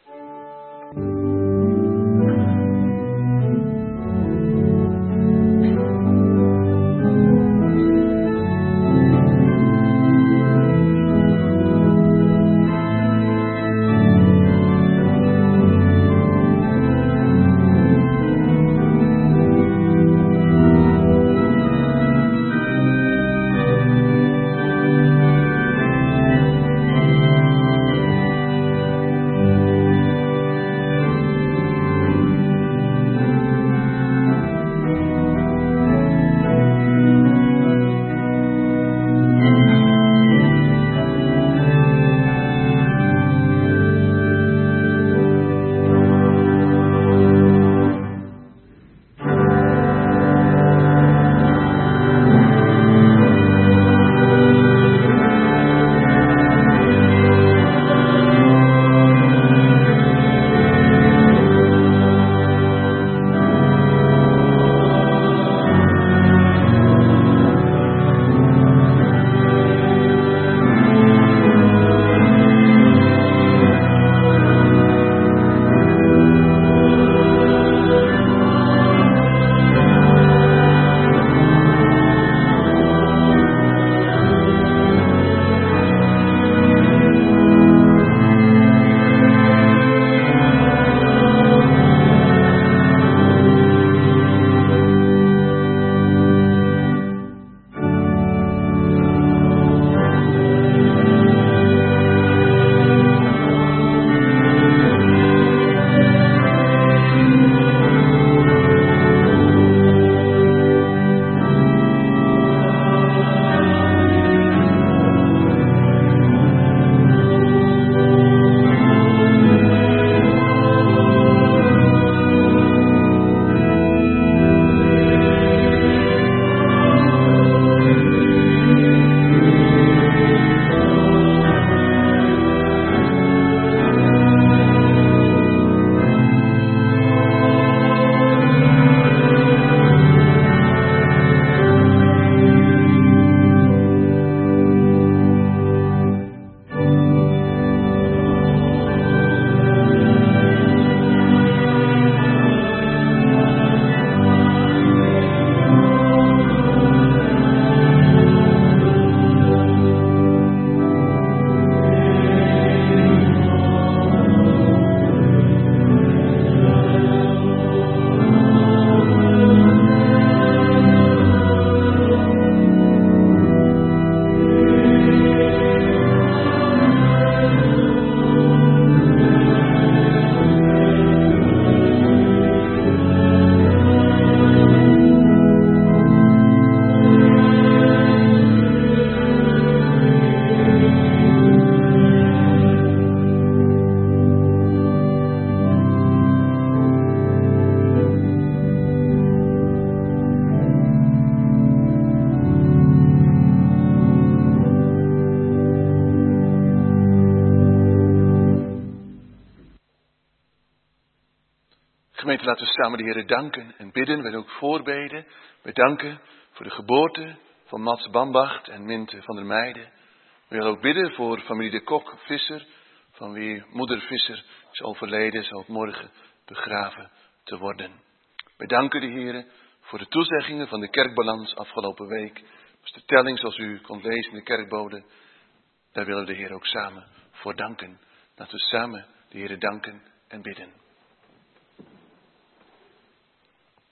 Speaker 1: Gemeente, laten we samen de Heer danken en bidden. We ook voorbeden. We danken voor de geboorte van Mats Bambacht en Minte van der Meijden. We willen ook bidden voor familie de Kok Visser, van wie moeder Visser is overleden, zal morgen begraven te worden. We danken de Heer voor de toezeggingen van de kerkbalans afgelopen week. Dus de telling zoals u kon lezen in de kerkbode. Daar willen we de Heer ook samen voor danken. Laten we samen de Heer danken en bidden.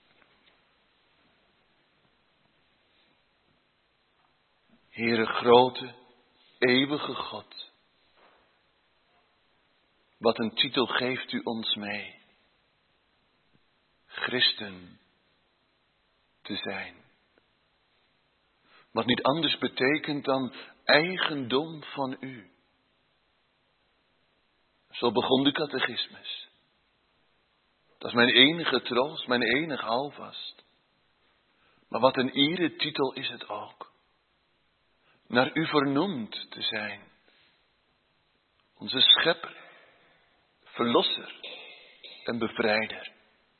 Speaker 1: Heere grote, eeuwige God. Wat een titel geeft u ons mee. Christen te zijn. Wat niet anders betekent dan eigendom van u. Zo begon de catechismus. Dat is mijn enige troost, mijn enige houvast. Maar wat een eretitel is het ook. Naar u vernoemd te zijn. Onze schepper, verlosser en bevrijder.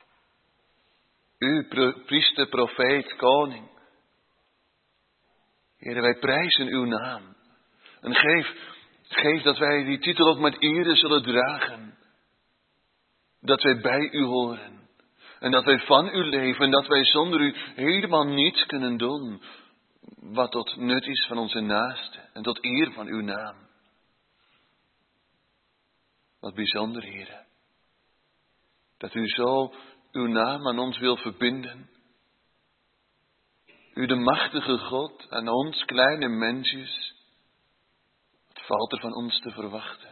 Speaker 1: U, priester, profeet, koning. Heere, wij prijzen uw naam. En geef dat wij die titel ook met ere zullen dragen. Dat wij bij u horen. En dat wij van u leven. En dat wij zonder u helemaal niets kunnen doen. Wat tot nut is van onze naaste. En tot eer van uw naam. Wat bijzonder, Heere. Dat u zo uw naam aan ons wil verbinden. U de machtige God aan ons kleine mensjes. Wat valt er van ons te verwachten?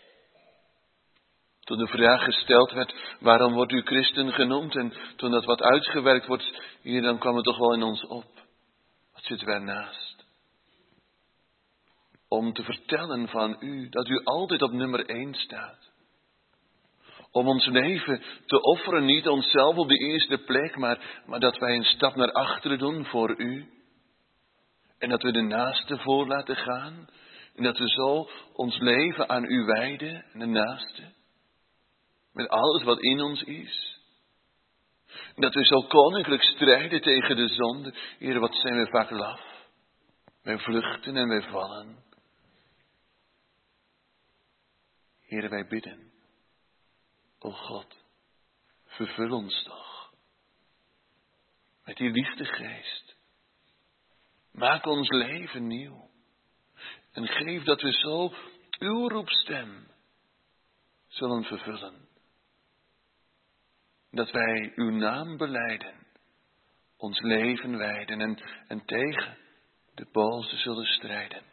Speaker 1: Toen de vraag gesteld werd, waarom wordt u christen genoemd? En toen dat wat uitgewerkt wordt, hier dan kwam het toch wel in ons op. Wat zitten wij naast? Om te vertellen van u, dat u altijd op nummer 1 staat. Om ons leven te offeren, niet onszelf op de eerste plek, maar dat wij een stap naar achteren doen voor u. En dat we de naaste voor laten gaan. En dat we zo ons leven aan u wijden, en de naaste. Met alles wat in ons is. En dat we zo koninklijk strijden tegen de zonde. Heer, wat zijn we vaak laf. Wij vluchten en wij vallen. Heer, wij bidden. O God, vervul ons toch. Met die liefdegeest. Maak ons leven nieuw. En geef dat we zo uw roepstem zullen vervullen. Dat wij uw naam belijden. Ons leven wijden en tegen de boze zullen strijden.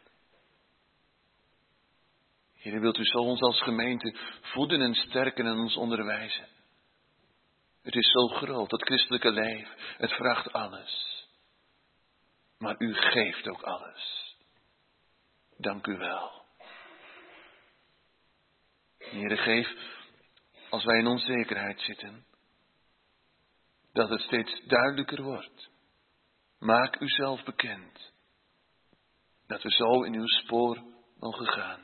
Speaker 1: Heer, wilt u zo ons als gemeente voeden en sterken en ons onderwijzen. Het is zo groot, dat christelijke leven. Het vraagt alles. Maar u geeft ook alles. Dank u wel. Heer, geef, als wij in onzekerheid zitten, dat het steeds duidelijker wordt. Maak uzelf bekend. Dat we zo in uw spoor mogen gaan.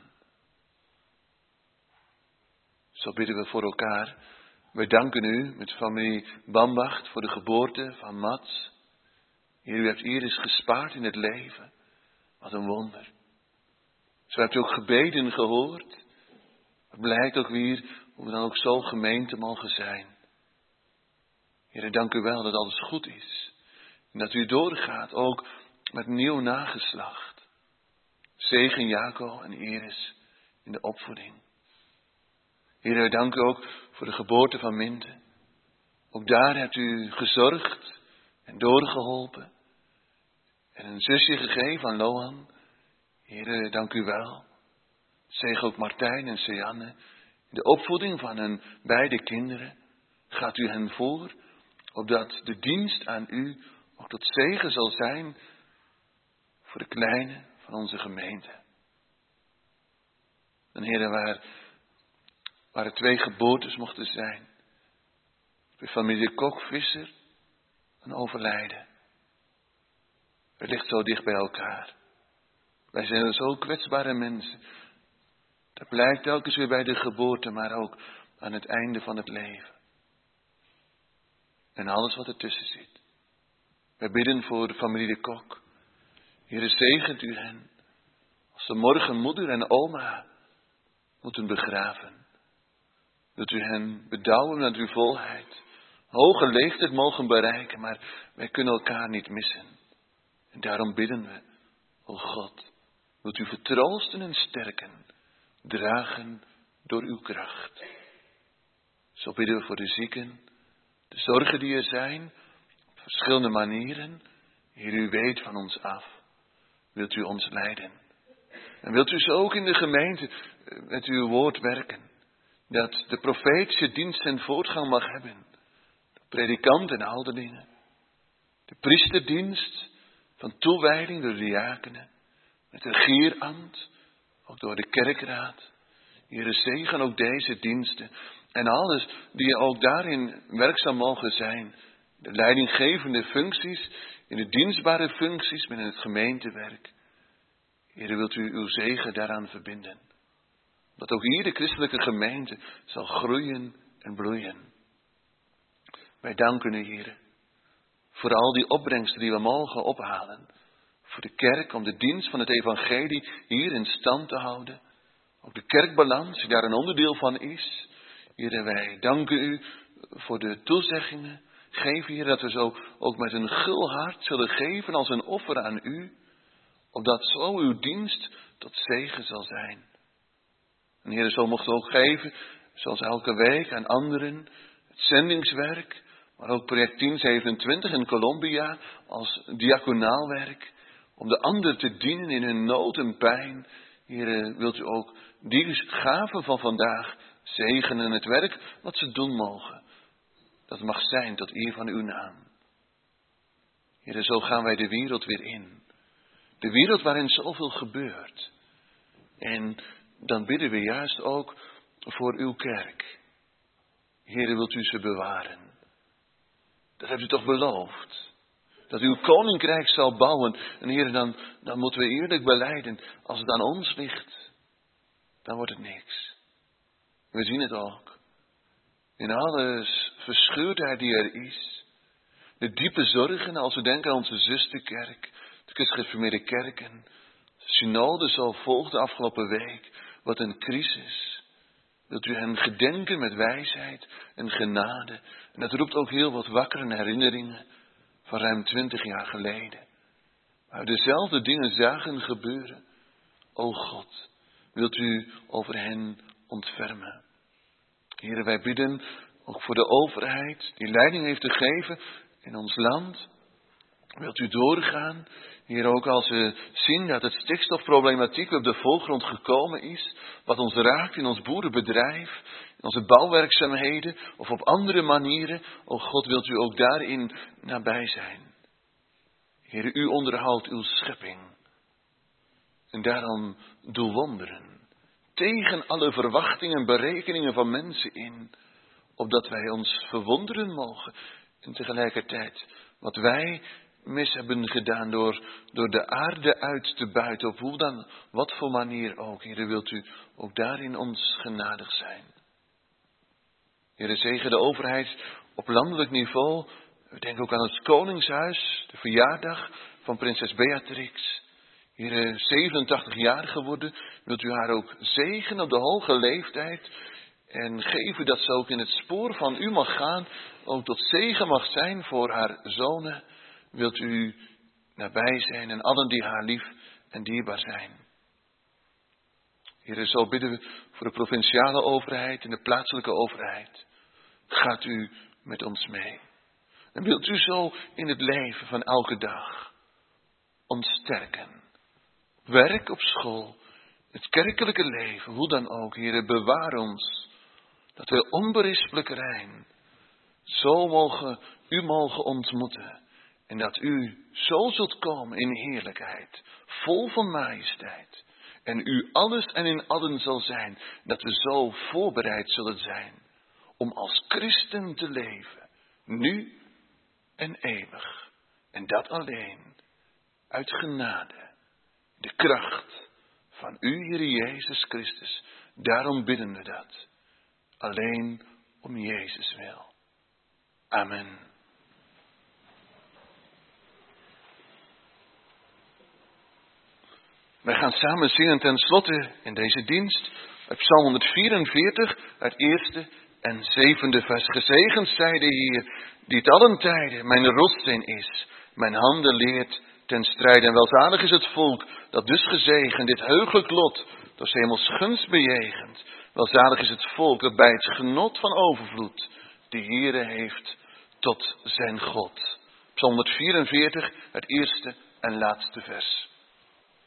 Speaker 1: Zo bidden we voor elkaar. Wij danken u met familie Bambacht voor de geboorte van Mats. Heer, u hebt Iris gespaard in het leven. Wat een wonder. Zo hebt u ook gebeden gehoord. Het blijkt ook weer hoe we dan ook zo gemeente mogen zijn. Heer, dank u wel dat alles goed is. En dat u doorgaat ook met nieuw nageslacht. Zegen Jaco en Iris in de opvoeding. Heer, dank u ook voor de geboorte van Minte. Ook daar hebt u gezorgd en doorgeholpen. En een zusje gegeven aan Lohan. Heer, dank u wel. Zegen ook Martijn en Seanne. In de opvoeding van hun beide kinderen. Gaat u hen voor, opdat de dienst aan u ook tot zegen zal zijn voor de kleine van onze gemeente. En Heer, waar er 2 geboortes mochten zijn. Bij familie Kok-Visser een overlijden. Het ligt zo dicht bij elkaar. Wij zijn zo kwetsbare mensen. Dat blijkt telkens weer bij de geboorte, maar ook aan het einde van het leven. En alles wat ertussen zit. Wij bidden voor de familie de Kok. Heere, zegent u hen. Als ze morgen moeder en oma moeten begraven. Dat u hen bedouwen met uw volheid. Hoge leeftijd mogen bereiken, maar wij kunnen elkaar niet missen. En daarom bidden we, o God, wilt u vertroosten en sterken, dragen door uw kracht. Zo bidden we voor de zieken, de zorgen die er zijn, op verschillende manieren. Heer, u weet van ons af. wilt u ons leiden. En wilt u zo ook in de gemeente met uw woord werken. Dat de profetische dienst zijn voortgang mag hebben. De predikant en ouderlingen. De priesterdienst van toewijding door de diakenen. Met het regierambt, ook door de kerkraad. Heere, zegen ook deze diensten. En alles die ook daarin werkzaam mogen zijn. De leidinggevende functies, in de dienstbare functies binnen het gemeentewerk. Heere, wilt u uw zegen daaraan verbinden. Dat ook hier de christelijke gemeente zal groeien en bloeien. Wij danken u, Heere, voor al die opbrengsten die we mogen ophalen. Voor de kerk, om de dienst van het evangelie hier in stand te houden. Ook de kerkbalans, die daar een onderdeel van is. Heere, wij danken u voor de toezeggingen. Geef, Heer, dat we zo ook met een gul hart zullen geven als een offer aan u. Opdat zo uw dienst tot zegen zal zijn. En Heer, zo mocht u ook geven, zoals elke week aan anderen, het zendingswerk. Maar ook project 1027 in Colombia als diaconaal werk. Om de ander te dienen in hun nood en pijn. Heer, wilt u ook die gaven van vandaag zegenen, het werk wat ze doen mogen. Dat mag zijn tot eer van uw naam. Heer, zo gaan wij de wereld weer in. De wereld waarin zoveel gebeurt. En dan bidden we juist ook voor uw kerk. Heer, wilt u ze bewaren. Dat hebt u toch beloofd. Dat u uw koninkrijk zal bouwen. En Heer, dan moeten we eerlijk belijden. Als het aan ons ligt, dan wordt het niks. We zien het ook. In alle verscheurdheid die er is. De diepe zorgen als we denken aan onze zusterkerk. De christelijk-gereformeerde kerken. De synode zo volgt de afgelopen week. Wat een crisis. Wilt u hen gedenken met wijsheid en genade. En dat roept ook heel wat wakkere herinneringen van ruim 20 jaar geleden. Waar we dezelfde dingen zagen gebeuren. O God, wilt u over hen ontfermen. Heren, wij bidden ook voor de overheid die leiding heeft te geven in ons land. Wilt u doorgaan, Heer, ook als we zien dat het stikstofproblematiek op de voorgrond gekomen is, wat ons raakt in ons boerenbedrijf, in onze bouwwerkzaamheden of op andere manieren. O God, wilt u ook daarin nabij zijn. Heer, u onderhoudt uw schepping. En daarom doe wonderen. Tegen alle verwachtingen en berekeningen van mensen in. Opdat wij ons verwonderen mogen. En tegelijkertijd wat wij mis hebben gedaan door de aarde uit te buiten. Op hoe dan, wat voor manier ook. Heer, wilt u ook daarin ons genadig zijn. Heer, zegen de overheid op landelijk niveau. We denken ook aan het Koningshuis. De verjaardag van prinses Beatrix. Heer, 87 jaar geworden. Wilt u haar ook zegenen op de hoge leeftijd. En geven dat ze ook in het spoor van u mag gaan. Ook tot zegen mag zijn voor haar zonen. Wilt u nabij zijn en allen die haar lief en dierbaar zijn. Heer, zo bidden we voor de provinciale overheid en de plaatselijke overheid. Gaat u met ons mee. En wilt u zo in het leven van elke dag ons sterken. Werk op school, het kerkelijke leven, hoe dan ook. Heer, bewaar ons. Dat we onberispelijk rein zo mogen ontmoeten. En dat u zo zult komen in heerlijkheid, vol van majesteit. En u alles en in allen zal zijn, dat we zo voorbereid zullen zijn. Om als christen te leven, nu en eeuwig. En dat alleen, uit genade. De kracht van u, Heer Jezus Christus. Daarom bidden we dat. Alleen om Jezus wil. Amen. Wij gaan samen zingen ten slotte in deze dienst uit Psalm 144, het eerste en zevende vers. Gezegend zij de Heer, die het allen tijden mijn rotsteen is, mijn handen leert ten strijde. En welzalig is het volk dat dus gezegend dit heugelijk lot door 's hemels gunst bejegent. Welzalig is het volk dat bij het genot van overvloed de Heere heeft tot zijn God. Psalm 144, het eerste en laatste vers.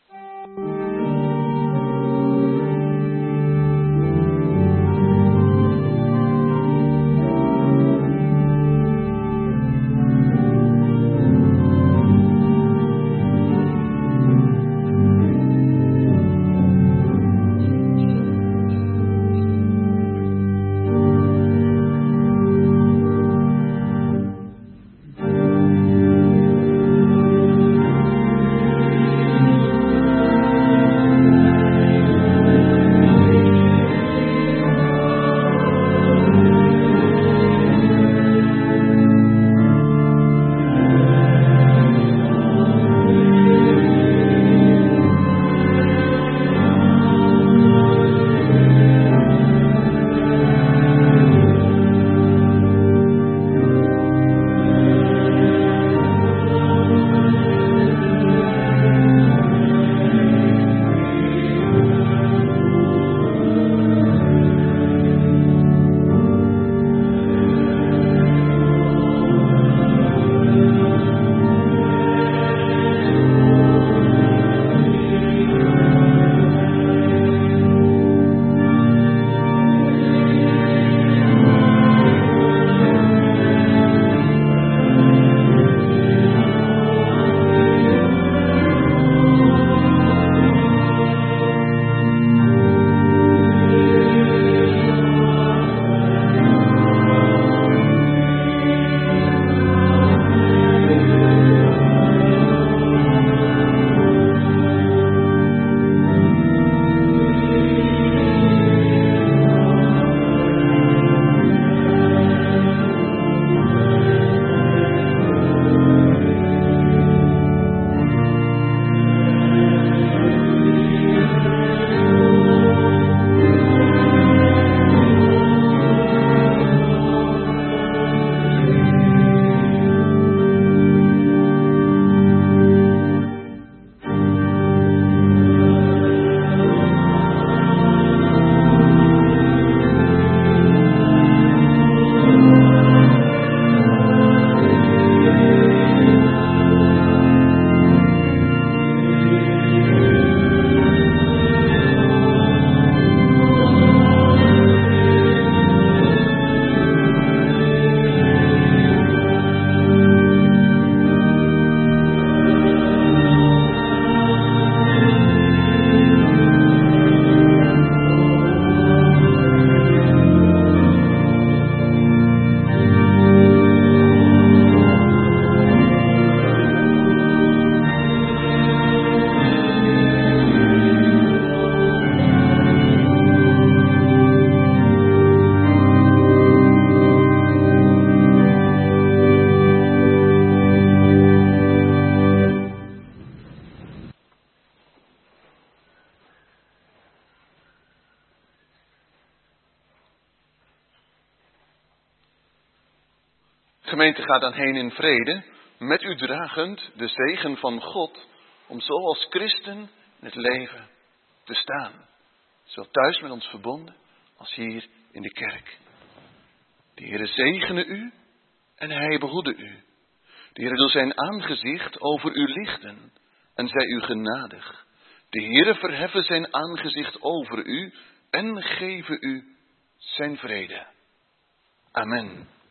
Speaker 1: Gemeente, gaat dan heen in vrede, met u dragend de zegen van God, om zo als christen in het leven te staan. Zowel thuis met ons verbonden, als hier in de kerk. De Heere zegene u en hij behoede u. De Heere doet zijn aangezicht over u lichten en zij u genadig. De Heere verheffen zijn aangezicht over u en geven u zijn vrede. Amen.